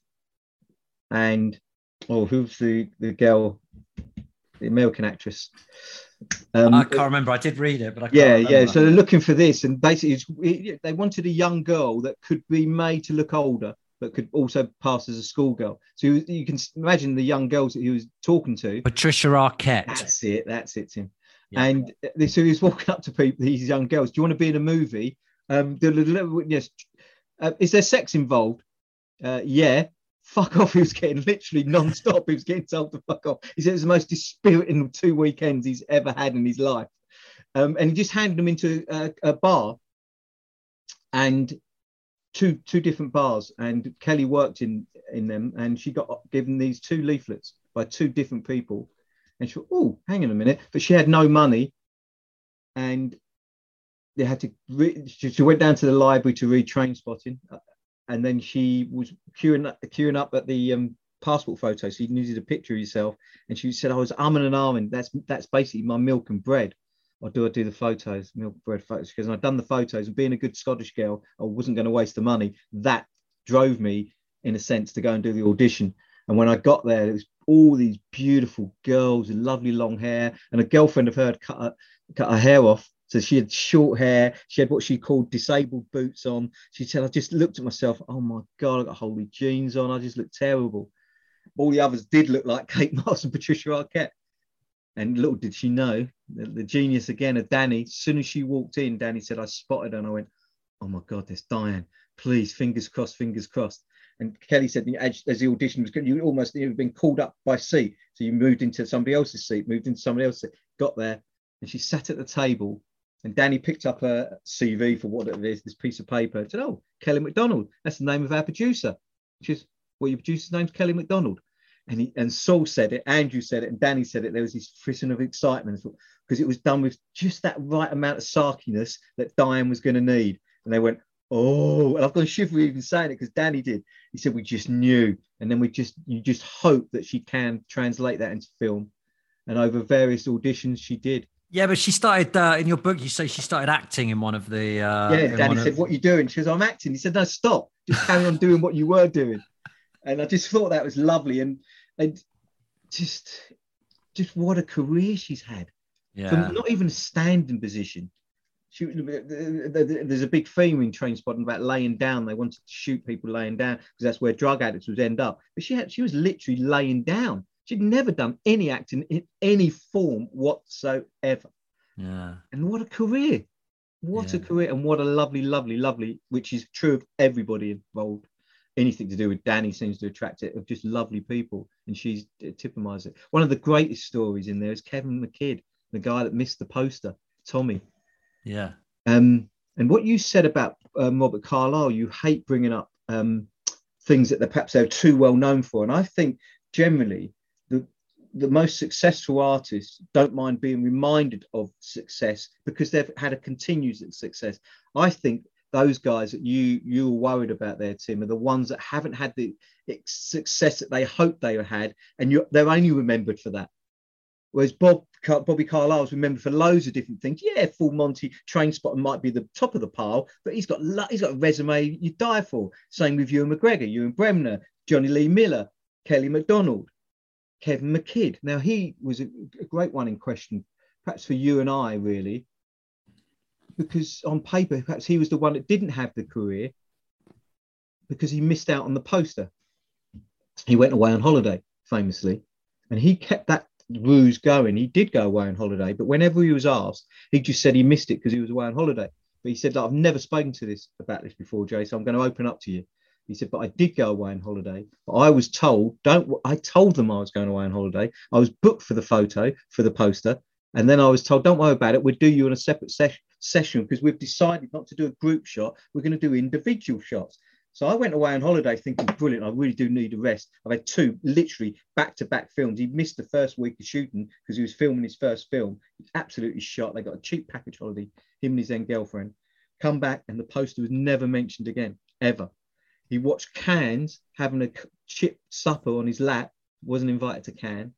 And oh, who's the the girl, the American actress? Um, I can't remember. I did read it, but I can't yeah, remember. yeah. So they're looking for this, and basically, it's, it, they wanted a young girl that could be made to look older, but could also pass as a schoolgirl. So you, you can imagine the young girls that he was talking to. Patricia Arquette. That's it. That's it, Tim. Yeah. And so he was walking up to people, these young girls. Do you want to be in a movie? Um, the, the, the, yes. Uh, is there sex involved? Uh, yeah. Fuck off. He was getting literally non-stop. He was getting told to fuck off. He said it was the most dispiriting two weekends he's ever had in his life. Um, and he just handed them into a, a bar, and two two different bars. And Kelly worked in in them, and she got given these two leaflets by two different people. And she thought, oh, hang on a minute. But she had no money, and they had to. Re- she went down to the library to read Trainspotting, and then she was queuing up, queuing up at the um, passport photo. So you needed a picture of yourself, and she said, "I was umming and ahhing. That's that's basically my milk and bread." Or do I do the photos, milk bread photos? Because I'd done the photos, and being a good Scottish girl, I wasn't going to waste the money. That drove me, in a sense, to go and do the audition. And when I got there, it was all these beautiful girls with lovely long hair, and a girlfriend of her had cut her, cut her hair off. So she had short hair. She had what she called disabled boots on. She said, I just looked at myself. Oh my God, I got holy jeans on. I just looked terrible. All the others did look like Kate Moss and Patricia Arquette. And little did she know, the, the genius again of Danny, as soon as she walked in, Danny said, I spotted her, and I went, oh my God, there's Diane. Please, fingers crossed, fingers crossed. And Kelly said, as, as the audition was going, you almost you've been called up by seat. So you moved into somebody else's seat, moved into somebody else's seat, got there, and she sat at the table. And Danny picked up her C V for what it is, this piece of paper, and said, oh, Kelly MacDonald, that's the name of our producer. She says, well, your producer's name's Kelly MacDonald. And he, and Saul said it, Andrew said it, and Danny said it. There was this frisson of excitement because it was done with just that right amount of sarkiness that Diane was going to need. And they went, oh, and I've gone shivery even saying it because Danny did. He said, we just knew. And then we just, you just hope that she can translate that into film. And over various auditions, she did. Yeah, but she started, uh, in your book, you say she started acting in one of the... Uh, yeah, Danny said, of... what are you doing? She goes, I'm acting. He said, no, stop. Just carry on doing what you were doing. And I just thought that was lovely. And and just, just what a career she's had. Yeah. From not even a standing position. She, there's a big theme in Trainspotting about laying down. They wanted to shoot people laying down because that's where drug addicts would end up. But she had, she was literally laying down. She'd never done any acting in any form whatsoever. Yeah. And what a career. What yeah. a career. And what a lovely, lovely, lovely, which is true of everybody involved. Anything to do with Danny seems to attract it, of just lovely people. And she's epitomized it. One of the greatest stories in there is Kevin McKidd, the guy that missed the poster, Tommy. Yeah. Um, and what you said about um, Robert Carlyle, you hate bringing up um, things that they're perhaps they're too well known for. And I think generally the the most successful artists don't mind being reminded of success because they've had a continued success. I think those guys that you you were worried about there, Tim, are the ones that haven't had the success that they hoped they had, and you're, they're only remembered for that. Whereas Bob Bobby Carlyle's remembered for loads of different things. Yeah, Full Monty, Trainspotting might be the top of the pile, but he's got he's got a resume you die for. Same with Ewan McGregor, Ewan Bremner, Johnny Lee Miller, Kelly MacDonald, Kevin McKidd. Now he was a, a great one in question, perhaps for you and I, really. Because on paper, perhaps he was the one that didn't have the career because he missed out on the poster. He went away on holiday, famously, and he kept that ruse going. He did go away on holiday, but whenever he was asked, he just said he missed it because he was away on holiday. But he said, I've never spoken to this about this before, Jay, so I'm going to open up to you. He said, but I did go away on holiday, but I was told, don't, I told them I was going away on holiday. I was booked for the photo, for the poster. And then I was told, don't worry about it. We'll do you in a separate session. session because we've decided not to do a group shot. We're going to do individual shots. So I went away on holiday thinking, brilliant, I really do need a rest. I've had two literally back-to-back films. He missed the first week of shooting because he was filming his first film. He's absolutely shot. They got a cheap package holiday, him and his then girlfriend. Come back and the poster was never mentioned again, ever. He watched Cannes having a chip supper on his lap, wasn't invited to Cannes.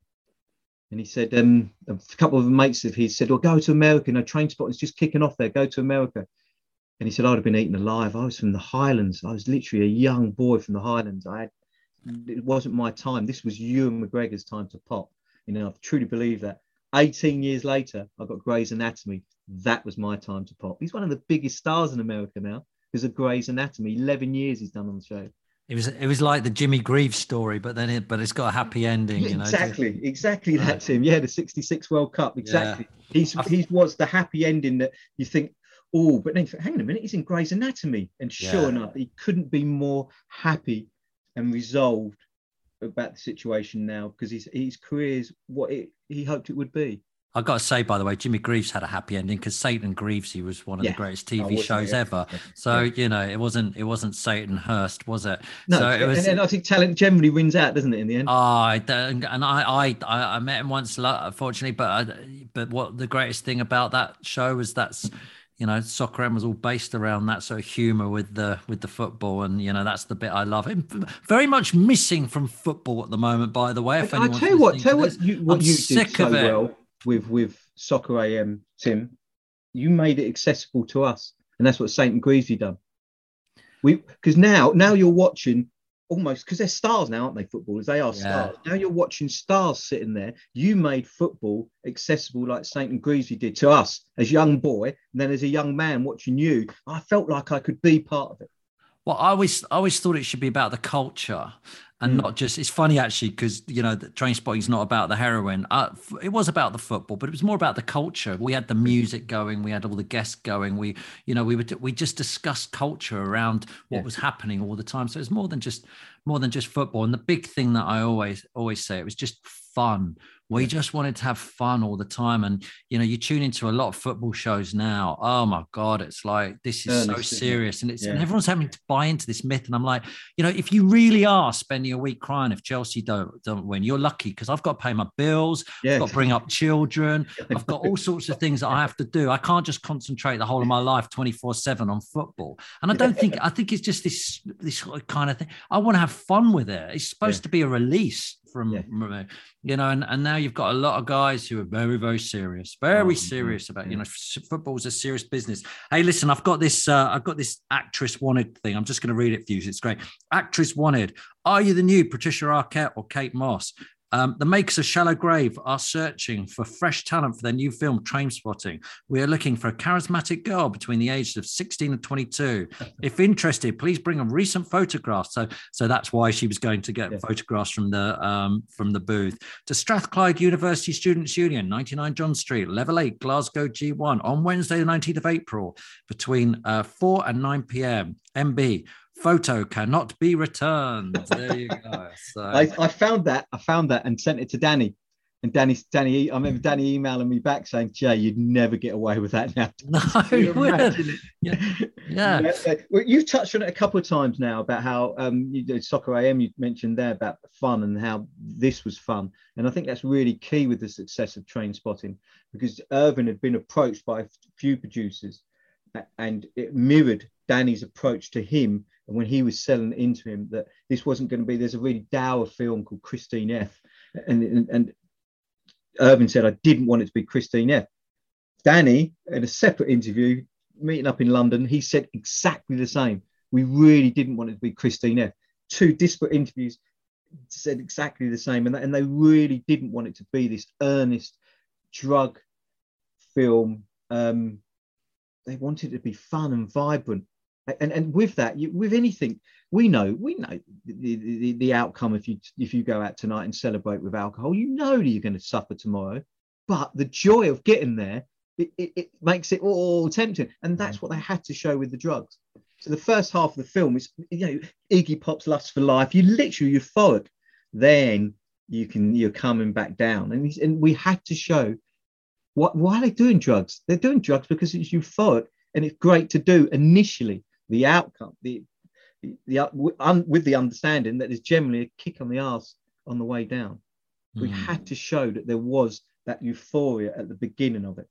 And he said, um, a couple of mates of his said, well, go to America. No, Trainspotting's just kicking off there. Go to America. And he said, I'd have been eaten alive. I was from the Highlands. I was literally a young boy from the Highlands. I had, it wasn't my time. This was Ewan McGregor's time to pop. You know, I truly believe that. eighteen years later, I got Grey's Anatomy. That was my time to pop. He's one of the biggest stars in America now because of Grey's Anatomy. eleven years he's done on the show. It was it was like the Jimmy Greaves story, but then it but it's got a happy ending, you know. Exactly, exactly. That's him. Yeah, the sixty-six World Cup. Exactly. Yeah. He's he's was the happy ending that you think, oh, but then hang on a minute, he's in Grey's Anatomy, and sure Yeah. enough, he couldn't be more happy and resolved about the situation now because his his career is what it, he hoped it would be. I got to say, by the way, Jimmy Greaves had a happy ending because Satan Greavesy was one of Yeah. the greatest T V Oh, wasn't shows it? ever. Yeah. So Yeah. you know, it wasn't it wasn't Satan Hurst, was it? No, so it was. and, and I think talent generally wins out, doesn't it, in the end? Oh, I don't- and I, I, I I met him once, unfortunately, but I, but what the greatest thing about that show was that's, you know, Soccer M was all based around that sort of humor with the with the football, and you know that's the bit I love. Him very much missing from football at the moment, by the way. If I, I anyone's tell you what, listening tell to what this. you what I'm you sick did so of it. well with with Soccer A M, Tim. You made it accessible to us, and that's what Saint and Greasy done. We because now now you're watching almost because they're stars now, aren't they? Footballers, they are Yeah. stars. Now you're watching stars sitting there. You made football accessible like Saint and Greasy did to us as young boy, and then as a young man watching you. I felt like I could be part of it. Well, I always, I always thought it should be about the culture and Mm. not just. It's funny actually because you know, Train Spotting is not about the heroin. Uh, f- it was about the football, but it was more about the culture. We had the music going, we had all the guests going. We, you know, we would we just discussed culture around what Yeah. was happening all the time. So it's more than just more than just football. And the big thing that I always always say, it was just fun. We Yeah. just wanted to have fun all the time. And, you know, you tune into a lot of football shows now. Oh, my God, it's like, this is so Earnest, isn't it? serious. And it's and Yeah. everyone's having to buy into this myth. And I'm like, you know, if you really are spending a week crying if Chelsea don't, don't win, you're lucky because I've got to pay my bills. Yeah. I've got to bring up children. I've got all sorts of things that I have to do. I can't just concentrate the whole of my life twenty-four seven on football. And I don't think, I think it's just this, this kind of thing. I want to have fun with it. It's supposed Yeah. to be a release from, Yeah. from, you know, and, and now you've got a lot of guys who are very, very serious, very Oh, serious about, you yeah. know, f- football's a serious business. Hey, listen, I've got this, uh, I've got this actress wanted thing. I'm just going to read it for you. It's great. Actress wanted. Are you the new Patricia Arquette or Kate Moss? Um, the makers of Shallow Grave are searching for fresh talent for their new film, Train Spotting. We are looking for a charismatic girl between the ages of sixteen and twenty-two. If interested, please bring a recent photograph. So, so that's why she was going to get Yeah. photographs from the um, from the booth. To Strathclyde University Students' Union, ninety-nine John Street, level eight, Glasgow G one, on Wednesday, the nineteenth of April, between uh, four and nine p.m. M B. Photo cannot be returned. There you go. So, I, I found that I found that and sent it to Danny, and Danny Danny I remember Danny emailing me back saying, "Jay, you'd never get away with that now." no, Can you you wouldn't. imagine it? Yeah. Yeah. Yeah. Well, you've touched on it a couple of times now about how um, you do Soccer A M. You mentioned there about fun and how this was fun, and I think that's really key with the success of Train Spotting because Irvin had been approached by a few producers, a- and it mirrored Danny's approach to him. And when he was selling into him that this wasn't going to be, there's a really dour film called Christine F. And, and, and Irvin said, I didn't want it to be Christine F. Danny, in a separate interview, meeting up in London, he said exactly the same. We really didn't want it to be Christine F. Two disparate interviews said exactly the same. And, and they really didn't want it to be this earnest drug film. Um, they wanted it to be fun and vibrant. And and with that, you, with anything, we know we know the, the, the outcome if you if you go out tonight and celebrate with alcohol, you know that you're going to suffer tomorrow. But the joy of getting there, it, it, it makes it all tempting, and that's what they had to show with the drugs. So the first half of the film is, you know, Iggy Pop's Lust for Life. You literally euphoric. Then you can you're coming back down, and and we had to show what why are they doing drugs? They're doing drugs because it's euphoric and it's great to do initially. The outcome, the the, the un, with the understanding that there's generally a kick on the arse on the way down. We Mm. had to show that there was that euphoria at the beginning of it.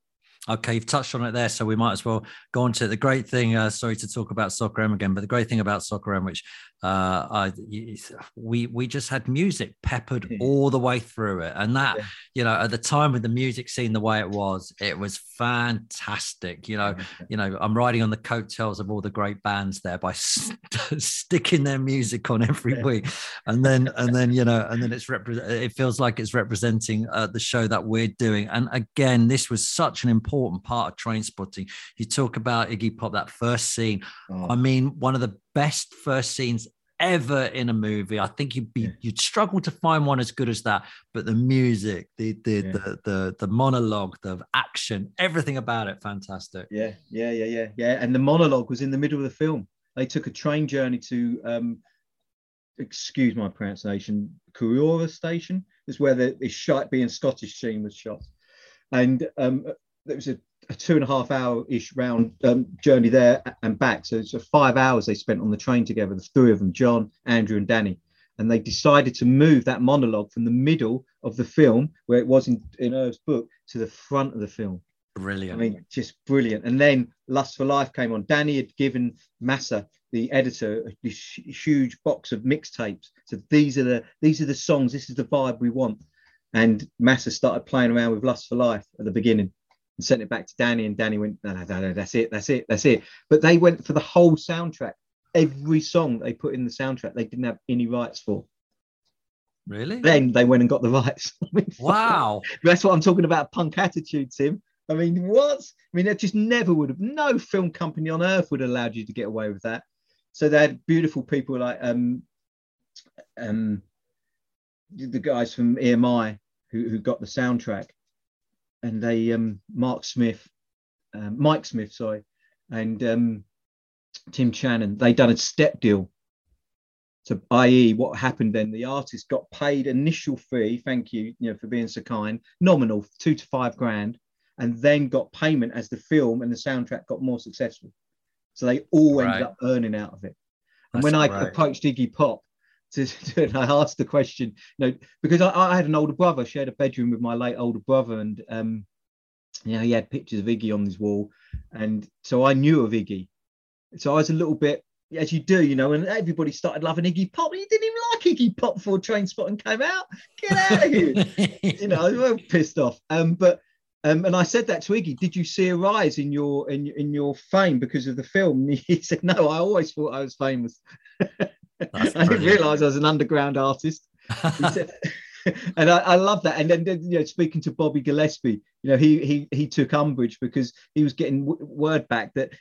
Okay, you've touched on it there, so we might as well go on to it. The great thing, uh, sorry to talk about Soccer M again, but the great thing about Soccer M, which uh, I, we we just had music peppered all the way through it, and that, yeah. you know, at the time with the music scene the way it was, it was fantastic. You know, you know, I'm riding on the coattails of all the great bands there by st- sticking their music on every yeah. week, and then and then you know, and then it's repre- it feels like it's representing uh, the show that we're doing. And again, this was such an important part of Trainspotting. You talk about Iggy Pop, that first scene. Oh. I mean, one of the best first scenes ever in a movie. I think you'd be yeah. you'd struggle to find one as good as that. But the music, the the yeah. the, the the monologue, the action, everything about it, fantastic. Yeah, yeah, yeah, yeah, yeah. And the monologue was in the middle of the film. They took a train journey to, um, excuse my pronunciation, Coorora Station. Is where the, the Shite Being Scottish scene was shot, and um, there was a a two and a half hour ish round um, journey there and back. So it's a five hours they spent on the train together, the three of them, John, Andrew and Danny. And they decided to move that monologue from the middle of the film, where it was in, in Irv's book, to the front of the film. Brilliant. I mean, just brilliant. And then Lust for Life came on. Danny had given Massa, the editor, this huge box of mixtapes. So these are the these are the songs, this is the vibe we want. And Massa started playing around with Lust for Life at the beginning. And sent it back to Danny, and Danny went, no, no, no, no, that's it, that's it, that's it. But they went for the whole soundtrack. Every song they put in the soundtrack, they didn't have any rights for. Really? Then they went and got the rights. I mean, wow. That's what I'm talking about, punk attitude, Tim. I mean, what? I mean, that just never would have, no film company on earth would have allowed you to get away with that. So they had beautiful people like um, um, the guys from E M I who, who got the soundtrack. And they, um, Mark Smith, um, Mike Smith, sorry, and um, Tim Channon, they done a step deal. So, that is, what happened then? The artist got paid initial fee, thank you, you know, for being so kind, nominal, two to five grand, and then got payment as the film and the soundtrack got more successful. So they all right. ended up earning out of it. And That's when I right. approached Iggy Pop, To, to, and I asked the question, you know, because I, I had an older brother, shared a bedroom with my late older brother, and um, you know, he had pictures of Iggy on his wall, and so I knew of Iggy. So I was a little bit, as you do, you know, and everybody started loving Iggy Pop. He didn't even like Iggy Pop before Trainspotting came out. Get out of here! You know, I was well pissed off. Um, but um, and I said that to Iggy. Did you see a rise in your in in your fame because of the film? And he said, no, I always thought I was famous. I didn't realise I was an underground artist. Said, and I, I love that. And then, you know, speaking to Bobby Gillespie, you know, he he he took umbrage because he was getting w- word back that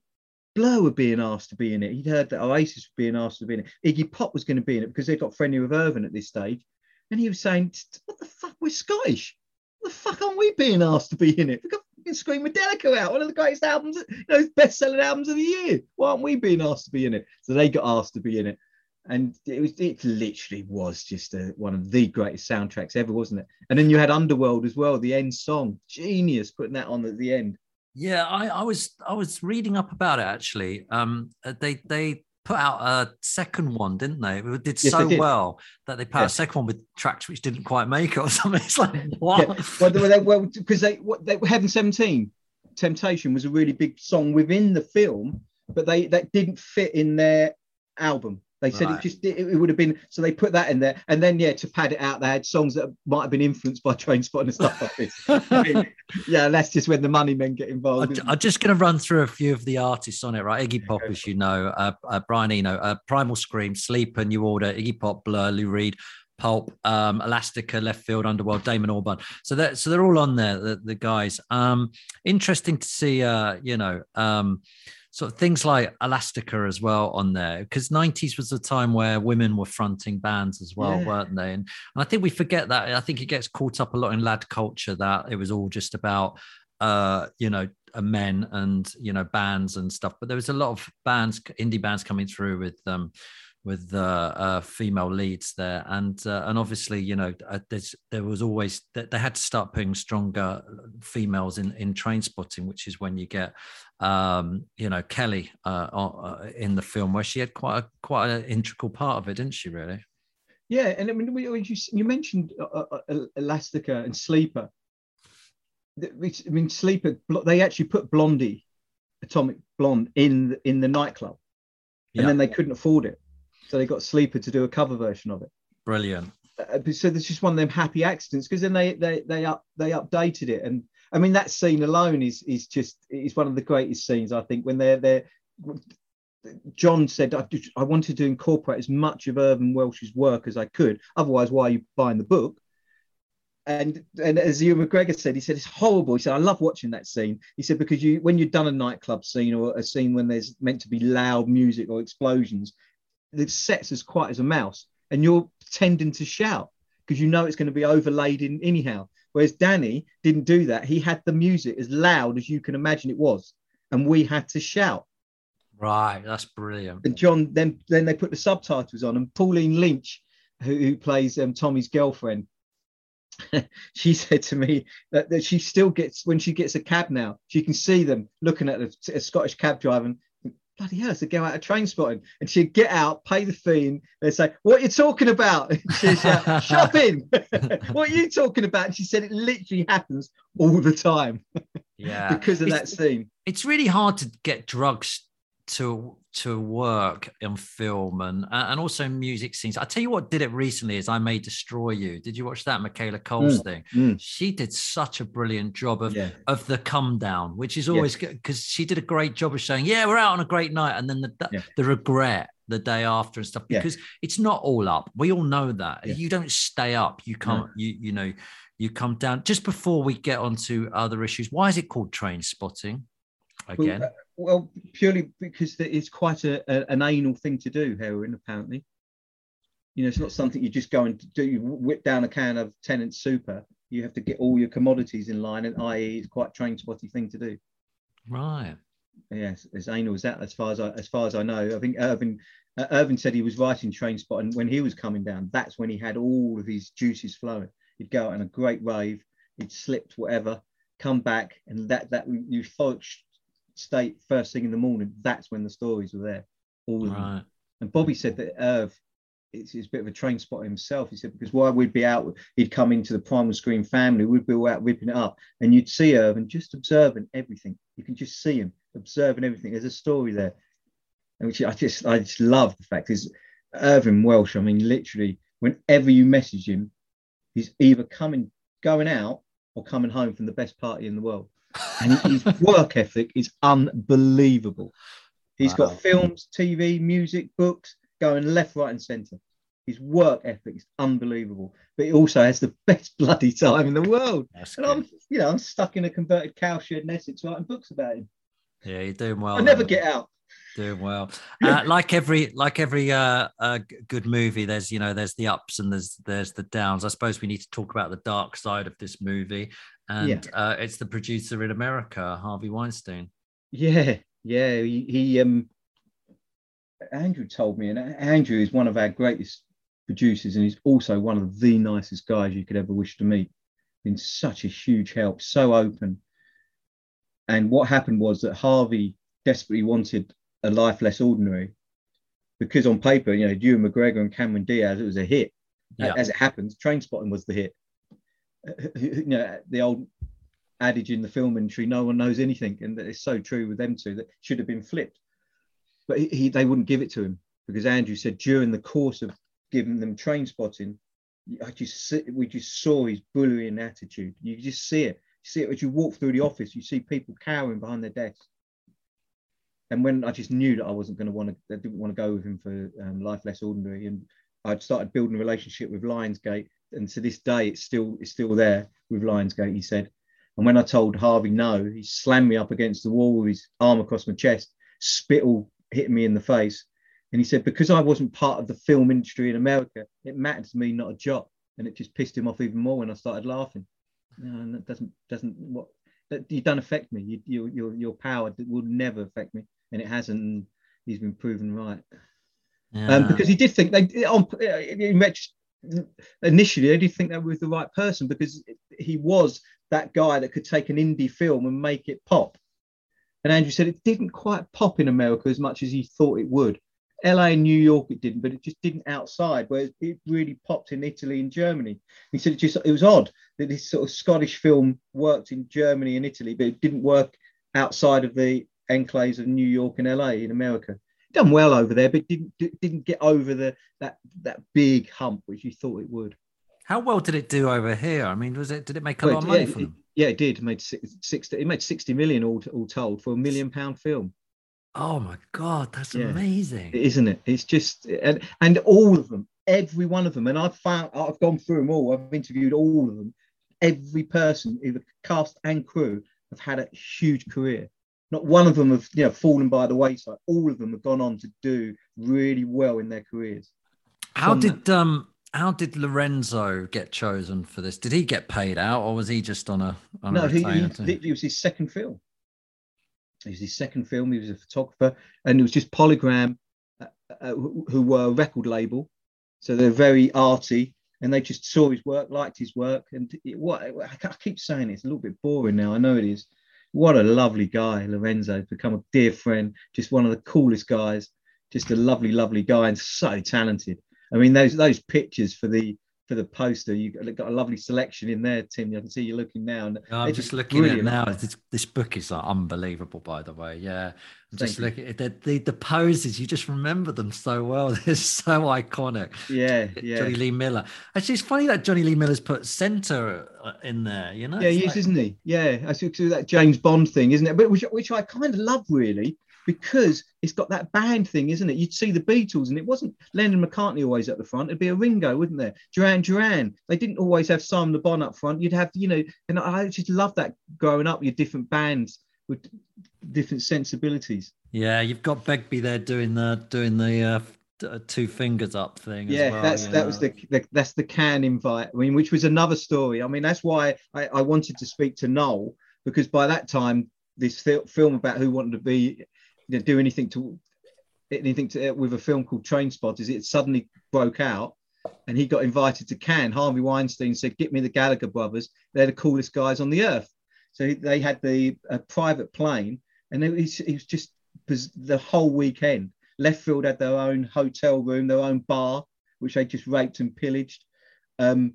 Blur were being asked to be in it. He'd heard that Oasis were being asked to be in it. Iggy Pop was going to be in it because they got friendly with Irvin at this stage. And he was saying, what the fuck, we're Scottish. What the fuck aren't we being asked to be in it? We've got Screamadelica out, one of the greatest albums, you know, best-selling albums of the year. Why aren't we being asked to be in it? So they got asked to be in it. And it was it literally was just a, one of the greatest soundtracks ever, wasn't it? And then you had Underworld as well, the end song. Genius putting that on at the end. Yeah, I, I was I was reading up about it actually. Um, they they put out a second one, didn't they? It did yes, so did. well that they put yeah. out a second one with tracks which didn't quite make it or something. It's like what? Yeah. Well, they, well, because they what they Heaven seventeen, Temptation was a really big song within the film, but they that didn't fit in their album. They said right. it just it, it would have been, so they put that in there, and then yeah, to pad it out, they had songs that might have been influenced by Trainspotting and stuff like this. I mean, yeah, that's just when the money men get involved. I, I'm just going to run through a few of the artists on it, right? Iggy Pop, as you know, uh, uh, Brian Eno, uh, Primal Scream, Sleeper, New Order, Iggy Pop, Blur, Lou Reed, Pulp, um, Elastica, Left Field, Underworld, Damon Albarn. So that so they're all on there, the, the guys. Um, interesting to see, uh, you know. Um, Sort of things like Elastica as well on there, because nineties was the time where women were fronting bands as well, yeah. weren't they? And, and I think we forget that. I think it gets caught up a lot in lad culture that it was all just about, uh, you know, men and, you know, bands and stuff. But there was a lot of bands, indie bands coming through with um, with uh, uh, female leads there, and uh, and obviously, you know, uh, there was always they had to start putting stronger females in in Trainspotting, which is when you get, um, you know, Kelly uh, uh, in the film, where she had quite a quite an integral part of it, didn't she? Really? Yeah, and I mean, you you mentioned uh, uh, Elastica and Sleeper. I mean, Sleeper, they actually put Blondie, Atomic Blonde, in in the nightclub, and Yeah. then they couldn't afford it, so they got Sleeper to do a cover version of it. Brilliant. Uh, so there's just one of them happy accidents, because then they they they up they updated it, and I mean that scene alone is is just is one of the greatest scenes, I think, when they're they're. John said, I, I wanted to incorporate as much of Irvine Welsh's work as I could. Otherwise, why are you buying the book? And and as Ewan McGregor said, he said, it's horrible. He said, I love watching that scene. He said, because you when you've done a nightclub scene or a scene when there's meant to be loud music or explosions, the set's as quiet as a mouse, and you're tending to shout because you know it's going to be overlaid in anyhow. Whereas Danny didn't do that. He had the music as loud as you can imagine it was, and we had to shout. Right, that's brilliant. And John, then then they put the subtitles on, and Pauline Lynch, who, who plays um, Tommy's girlfriend, she said to me that, that she still gets, when she gets a cab now, she can see them looking at a, a Scottish cab driver and think, bloody hell, it's a go out of Train Spotting. And she'd get out, pay the fee, and they'd say, what are you talking about? And she'd shout, shopping. What are you talking about? And she said it literally happens all the time. Yeah. Because of it's, that scene. It's really hard to get drugs to to work in film and and also music scenes. I tell you what did it recently is I May Destroy You. Did you watch that Michaela Cole's mm, thing? Mm. She did such a brilliant job of yeah. of the come down, which is always good, because she did a great job of showing, yeah, we're out on a great night, and then the yeah. the regret the day after and stuff, because yeah. it's not all up. We all know that. Yeah. You don't stay up. You come, no. you you know, you come down. Just before we get on to other issues, why is it called Train Spotting? Again. Well, uh, well, purely because it's quite a, a, an anal thing to do, heroin, apparently. You know, it's not something you just go and do, you whip down a can of Tennant Super. You have to get all your commodities in line, and that is it's quite a train spotty thing to do. Right. Yes, as anal as that, as far as I, as far as I know. I think Irvin, uh, Irvin said he was writing Train Spot, and when he was coming down, that's when he had all of his juices flowing. He'd go out on a great rave, he'd slipped whatever, come back, and that that euphoric state first thing in the morning, that's when the stories were there, all of right. them. And Bobby said that Irv, it's, it's a bit of a train spot himself. He said, because while we'd be out, he'd come into the Primal Screen family, we'd be all out ripping it up, and you'd see Irv and just observing everything. You can just see him observing everything. There's a story there, and which I just I just love the fact is Irvine Welsh. I mean, literally, whenever you message him, he's either coming, going out, or coming home from the best party in the world. And his work ethic is unbelievable. He's wow. got films, T V, music, books going left, right, and centre. His work ethic is unbelievable, but he also has the best bloody time in the world. That's and good. I'm, you know, I'm stuck in a converted cow shed in Essex writing books about him. Yeah, you're doing well. I never get out. Doing well. Uh, like every like every uh, uh, good movie, there's you know there's the ups and there's there's the downs. I suppose we need to talk about the dark side of this movie, and yeah. uh, it's the producer in America, Harvey Weinstein. Yeah, yeah. He, he um, Andrew told me, and Andrew is one of our greatest producers, and he's also one of the nicest guys you could ever wish to meet. Been such a huge help, so open. And what happened was that Harvey desperately wanted A Life Less Ordinary, because on paper, you know, Ewan McGregor and Cameron Diaz, it was a hit. Yeah. As it happens, Train Spotting was the hit. You know, the old adage in the film industry, no one knows anything, and it's so true with them two, that should have been flipped. But he, he they wouldn't give it to him, because Andrew said during the course of giving them Train Spotting, I just we just saw his bullying attitude. You just see it. You see it as you walk through the office. You see people cowering behind their desks. And when I just knew that I wasn't going to want to, I didn't want to go with him for um, Life Less Ordinary, and I'd started building a relationship with Lionsgate, and to this day, it's still it's still there with Lionsgate. He said, and when I told Harvey no, he slammed me up against the wall with his arm across my chest, spittle hitting me in the face, and he said, because I wasn't part of the film industry in America, it mattered to me not a jot, and it just pissed him off even more when I started laughing. You know, and that doesn't doesn't what that you don't affect me. You, you, your your power will never affect me, and it hasn't. And he's been proven right. Yeah. Um, because he did think they on initially they did think they were with the right person, because he was that guy that could take an indie film and make it pop. And Andrew said it didn't quite pop in America as much as he thought it would. L A and New York it didn't, but it just didn't outside, whereas it really popped in Italy and Germany. He said it just it was odd that this sort of Scottish film worked in Germany and Italy, but it didn't work outside of the enclaves of New York and L A in America. Done well over there, but didn't didn't get over the that that big hump which you thought it would. How well did it do over here? I mean, was it did it make a well, lot of yeah, money for it, them? Yeah, it did. It made sixty. It made sixty million all all told for a million pound film. Oh my God, that's yeah. amazing, isn't it? It's just and and all of them, every one of them, and I've found I've gone through them all. I've interviewed all of them. Every person, either cast and crew, have had a huge career. Not one of them have you know fallen by the wayside. All of them have gone on to do really well in their careers. How From did that, um how did Lorenzo get chosen for this? Did he get paid out, or was he just on a on no? A he, he, he was his second film. It was his second film. He was a photographer, and it was just Polygram, uh, uh, who, who were a record label, so they're very arty, and they just saw his work, liked his work, and it, what I keep saying it's a little bit boring now. I know it is. What a lovely guy, Lorenzo. He's become a dear friend, just one of the coolest guys, just a lovely, lovely guy, and so talented. I mean, those those pictures for the for the poster, you got a lovely selection in there, Tim. I can see you looking now. And I'm just, just looking at it now. This, this book is like unbelievable, by the way. Yeah, I'm just Thank looking at the, the the poses. You just remember them so well. They're so iconic. Yeah, yeah. Johnny Lee Miller. Actually, it's funny that Johnny Lee Miller's put centre in there. You know. Yeah, he is, like... isn't he? Yeah, I see that James Bond thing, isn't it? But which which I kind of love, really. Because it's got that band thing, isn't it? You'd see the Beatles, and it wasn't Lennon and McCartney always at the front. It'd be a Ringo, wouldn't there? Duran Duran. They didn't always have Simon Le Bon up front. You'd have, you know, and I just love that growing up. Your different bands with different sensibilities. Yeah, you've got Begbie there doing the doing the uh, two fingers up thing. Yeah, as well, that's that know? was the, the that's the Can invite. I mean, which was another story. I mean, that's why I, I wanted to speak to Noel, because by that time this fil- film about who wanted to be. You know, do anything to anything to with a film called Trainspotting, it suddenly broke out, and he got invited to Cannes. Harvey Weinstein said, "Get me the Gallagher brothers. They're the coolest guys on the earth." So they had the a private plane, and it was, it was just the whole weekend. Left Field had their own hotel room, their own bar, which they just raped and pillaged. Um,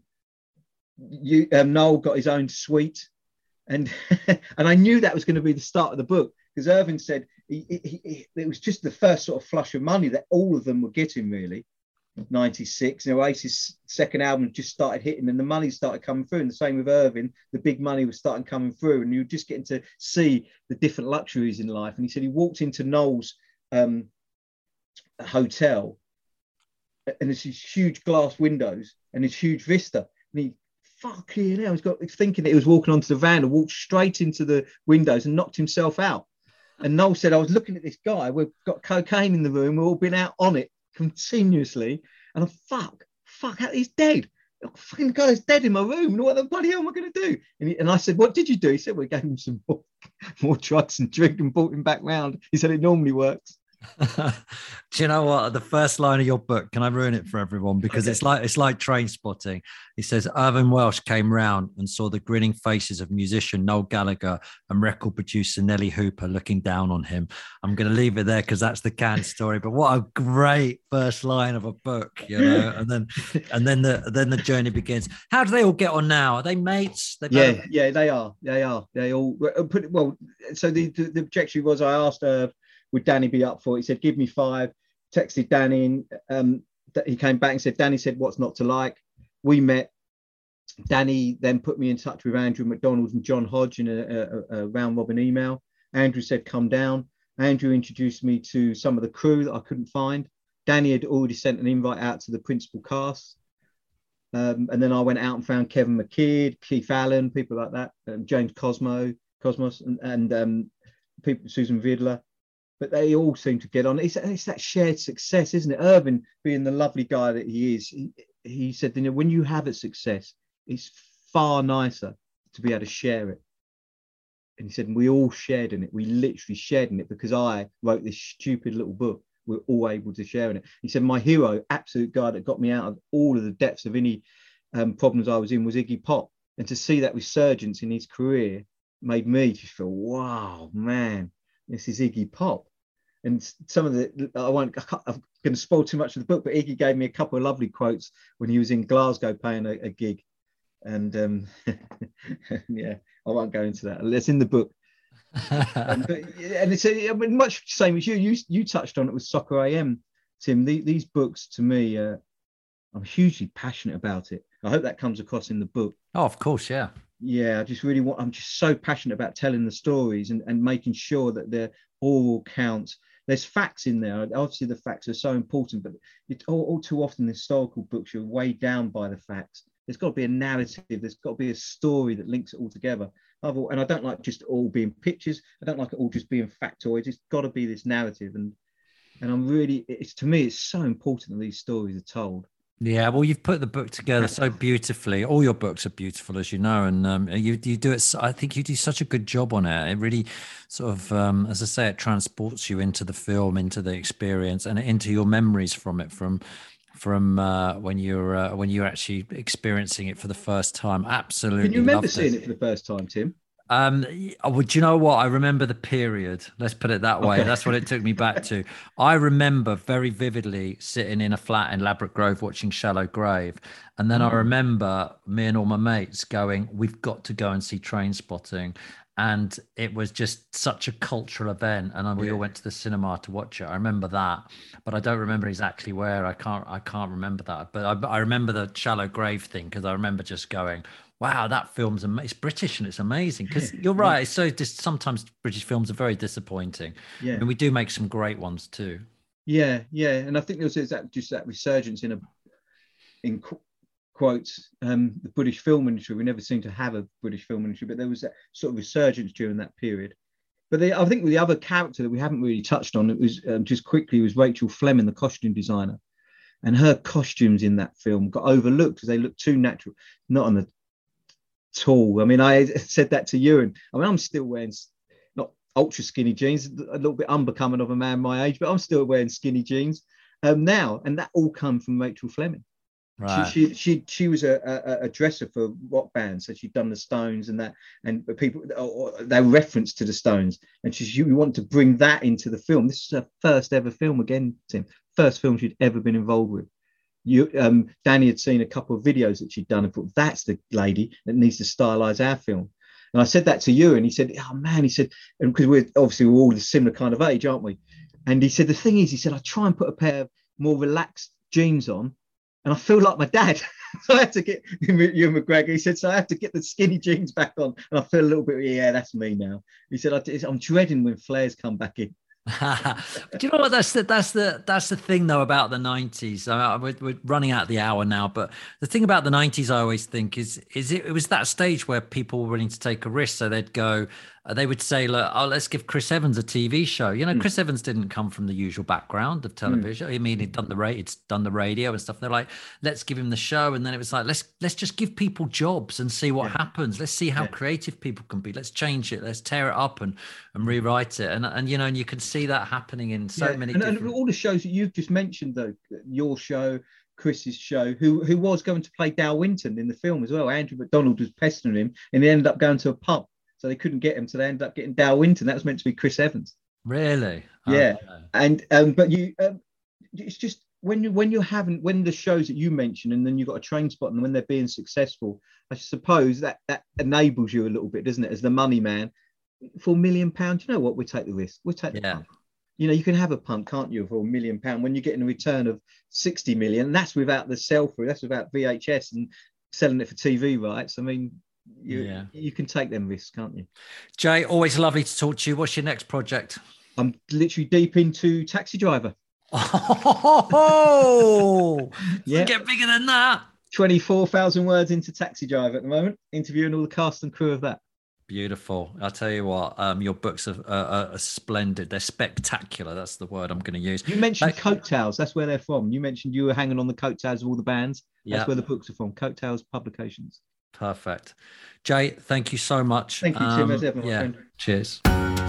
you, um, Noel got his own suite, and and I knew that was going to be the start of the book, because Irving said. He, he, he, it was just the first sort of flush of money that all of them were getting, really. ninety-six, and Oasis' second album just started hitting, and the money started coming through. And the same with Irving, the big money was starting coming through, and you were just getting to see the different luxuries in life. And he said he walked into Noel's um, hotel, and there's these huge glass windows and this huge vista, and he fucking hell, he's got thinking that he was walking onto the van and walked straight into the windows and knocked himself out. And Noel said, I was looking at this guy, we've got cocaine in the room, we've all been out on it continuously. And I'm, fuck, fuck, he's dead. The fucking guy's dead in my room. What the bloody hell am I going to do? And, he, and I said, what did you do? He said, we gave him some more, more drugs and drink and brought him back round. He said, it normally works. Do you know what? The first line of your book, can I ruin it for everyone? Because okay. it's like it's like Trainspotting. He says Irving Welsh came round and saw the grinning faces of musician Noel Gallagher and record producer Nelly Hooper looking down on him. I'm going to leave it there because that's the Can story. But what a great first line of a book, you know. And then and then the then the journey begins. How do they all get on now? Are they mates? They yeah, both... yeah, they are. They are. They all put well. So the the, the objection was, I asked her. Uh, would Danny be up for it? He said, give me five. Texted Danny, and um, he came back and said, Danny said, what's not to like? We met. Danny then put me in touch with Andrew McDonald and John Hodge in a, a, a round robin email. Andrew said, come down. Andrew introduced me to some of the crew that I couldn't find. Danny had already sent an invite out to the principal cast. Um, and then I went out and found Kevin McKidd, Keith Allen, people like that, um, James Cosmo, Cosmos, and, and um, people, Susan Vidler. But they all seem to get on. It's, it's that shared success, isn't it? Irving, being the lovely guy that he is, he, he said, you know, when you have a success, it's far nicer to be able to share it. And he said, and we all shared in it. We literally shared in it because I wrote this stupid little book. We're all able to share in it. He said, my hero, absolute guy that got me out of all of the depths of any um, problems I was in was Iggy Pop. And to see that resurgence in his career made me just feel, wow, man, this is Iggy Pop. And some of the, I won't, I can't, I'm going to spoil too much of the book, but Iggy gave me a couple of lovely quotes when he was in Glasgow playing a, a gig. And um, yeah, I won't go into that. It's in the book. um, but, and it's a, I mean, much the same as you. You you touched on it with Soccer A M, Tim. The, these books, to me, uh, I'm hugely passionate about it. I hope that comes across in the book. Oh, of course, yeah. Yeah, I just really want, I'm just so passionate about telling the stories and, and making sure that they're all count. There's facts in there. Obviously, the facts are so important, but it's all, all too often the historical books, you're weighed down by the facts. There's got to be a narrative. There's got to be a story that links it all together. And I don't like just all being pictures. I don't like it all just being factoids. It's got to be this narrative. And and I'm really, it's to me, it's so important that these stories are told. Yeah, well, you've put the book together so beautifully. All your books are beautiful, as you know, and um, you you do it. I think you do such a good job on it. It really sort of, um, as I say, it transports you into the film, into the experience, and into your memories from it, from from uh, when you're uh, when you're actually experiencing it for the first time. Absolutely. Can you remember seeing it for the first time, Tim? Um, would you know what? I remember the period. Let's put it that way. Okay. That's what it took me back to. I remember very vividly sitting in a flat in Ladbroke Grove watching Shallow Grave. And then mm. I remember me and all my mates going, we've got to go and see Trainspotting. And it was just such a cultural event. And we yeah. all went to the cinema to watch it. I remember that, but I don't remember exactly where. I can't, I can't remember that. But I, I remember the Shallow Grave thing because I remember just going, wow, that film's amazing. It's British and it's amazing. Because you're right. It's so dis- sometimes British films are very disappointing. Yeah. And we do make some great ones too. Yeah, yeah. And I think there's that just that resurgence in a in qu- quotes, um, the British film industry. We never seem to have a British film industry, but there was that sort of resurgence during that period. But the, I think the other character that we haven't really touched on, it was um, just quickly, was Rachel Fleming, the costume designer. And her costumes in that film got overlooked because they looked too natural, not on the tall. I mean, I said that to you, and I mean, I'm still wearing not ultra skinny jeans, a little bit unbecoming of a man my age, but I'm still wearing skinny jeans um, now, and that all come from Rachel Fleming. Right. She, she she she was a, a, a dresser for rock bands, so she'd done the Stones and that, and people they reference to the Stones, and she, she wanted to bring that into the film. This is her first ever film again, Tim. First film she'd ever been involved with. You, um, Danny had seen a couple of videos that she'd done and thought, that's the lady that needs to stylize our film. And I said that to you, and he said, oh man, he said, and because we're obviously we're all the similar kind of age, aren't we? And he said, the thing is, he said, I try and put a pair of more relaxed jeans on, and I feel like my dad. So I have to get you McGregor. He said, so I have to get the skinny jeans back on, and I feel a little bit, yeah, that's me now. He said, I'm dreading when flares come back in. Do you know what? That's the that's the that's the thing though about the nineties. I mean, we're, we're running out of the hour now, but the thing about the nineties, I always think is is it, it was that stage where people were willing to take a risk. So they'd go, uh, they would say, look, oh, let's give Chris Evans a T V show. You know, mm. Chris Evans didn't come from the usual background of television. Mm. I mean, he'd done the ra- it's done the radio and stuff. And they're like, let's give him the show, and then it was like, let's let's just give people jobs and see what yeah. happens. Let's see how yeah. creative people can be. Let's change it. Let's tear it up and and rewrite it. And and you know, and you can see that happening in so yeah. many. And, different... and all the shows that you've just mentioned, though, your show, Chris's show, who who was going to play Dal Winton in the film as well. Andrew McDonald was pestering him, and he ended up going to a pub, so they couldn't get him. So they ended up getting Dal Winton. That was meant to be Chris Evans. Really? Yeah. Okay. And um, but you, um, it's just when you when you haven't when the shows that you mentioned, and then you've got a train spot, and when they're being successful, I suppose that that enables you a little bit, doesn't it? As the money man, for a million pounds, you know what? We take the risk. We take the yeah. punt. You know, you can have a punt, can't you, for a million pound when you're getting a return of sixty million. And that's without the sell through. That's without V H S and selling it for T V rights. I mean, you yeah. you can take them risks, can't you? Jay, always lovely to talk to you. What's your next project? I'm literally deep into Taxi Driver. Oh, yeah. Get bigger than that. twenty-four thousand words into Taxi Driver at the moment, interviewing all the cast and crew of that. Beautiful. I'll tell you what, um, your books are, are, are splendid. They're spectacular. That's the word I'm going to use. You mentioned like, coattails. That's where they're from. You mentioned you were hanging on the coattails of all the bands. That's yep. where the books are from. Coattails Publications. Perfect. Jay, thank you so much. Thank you, Tim. Um, as ever, my yeah. friend. Cheers.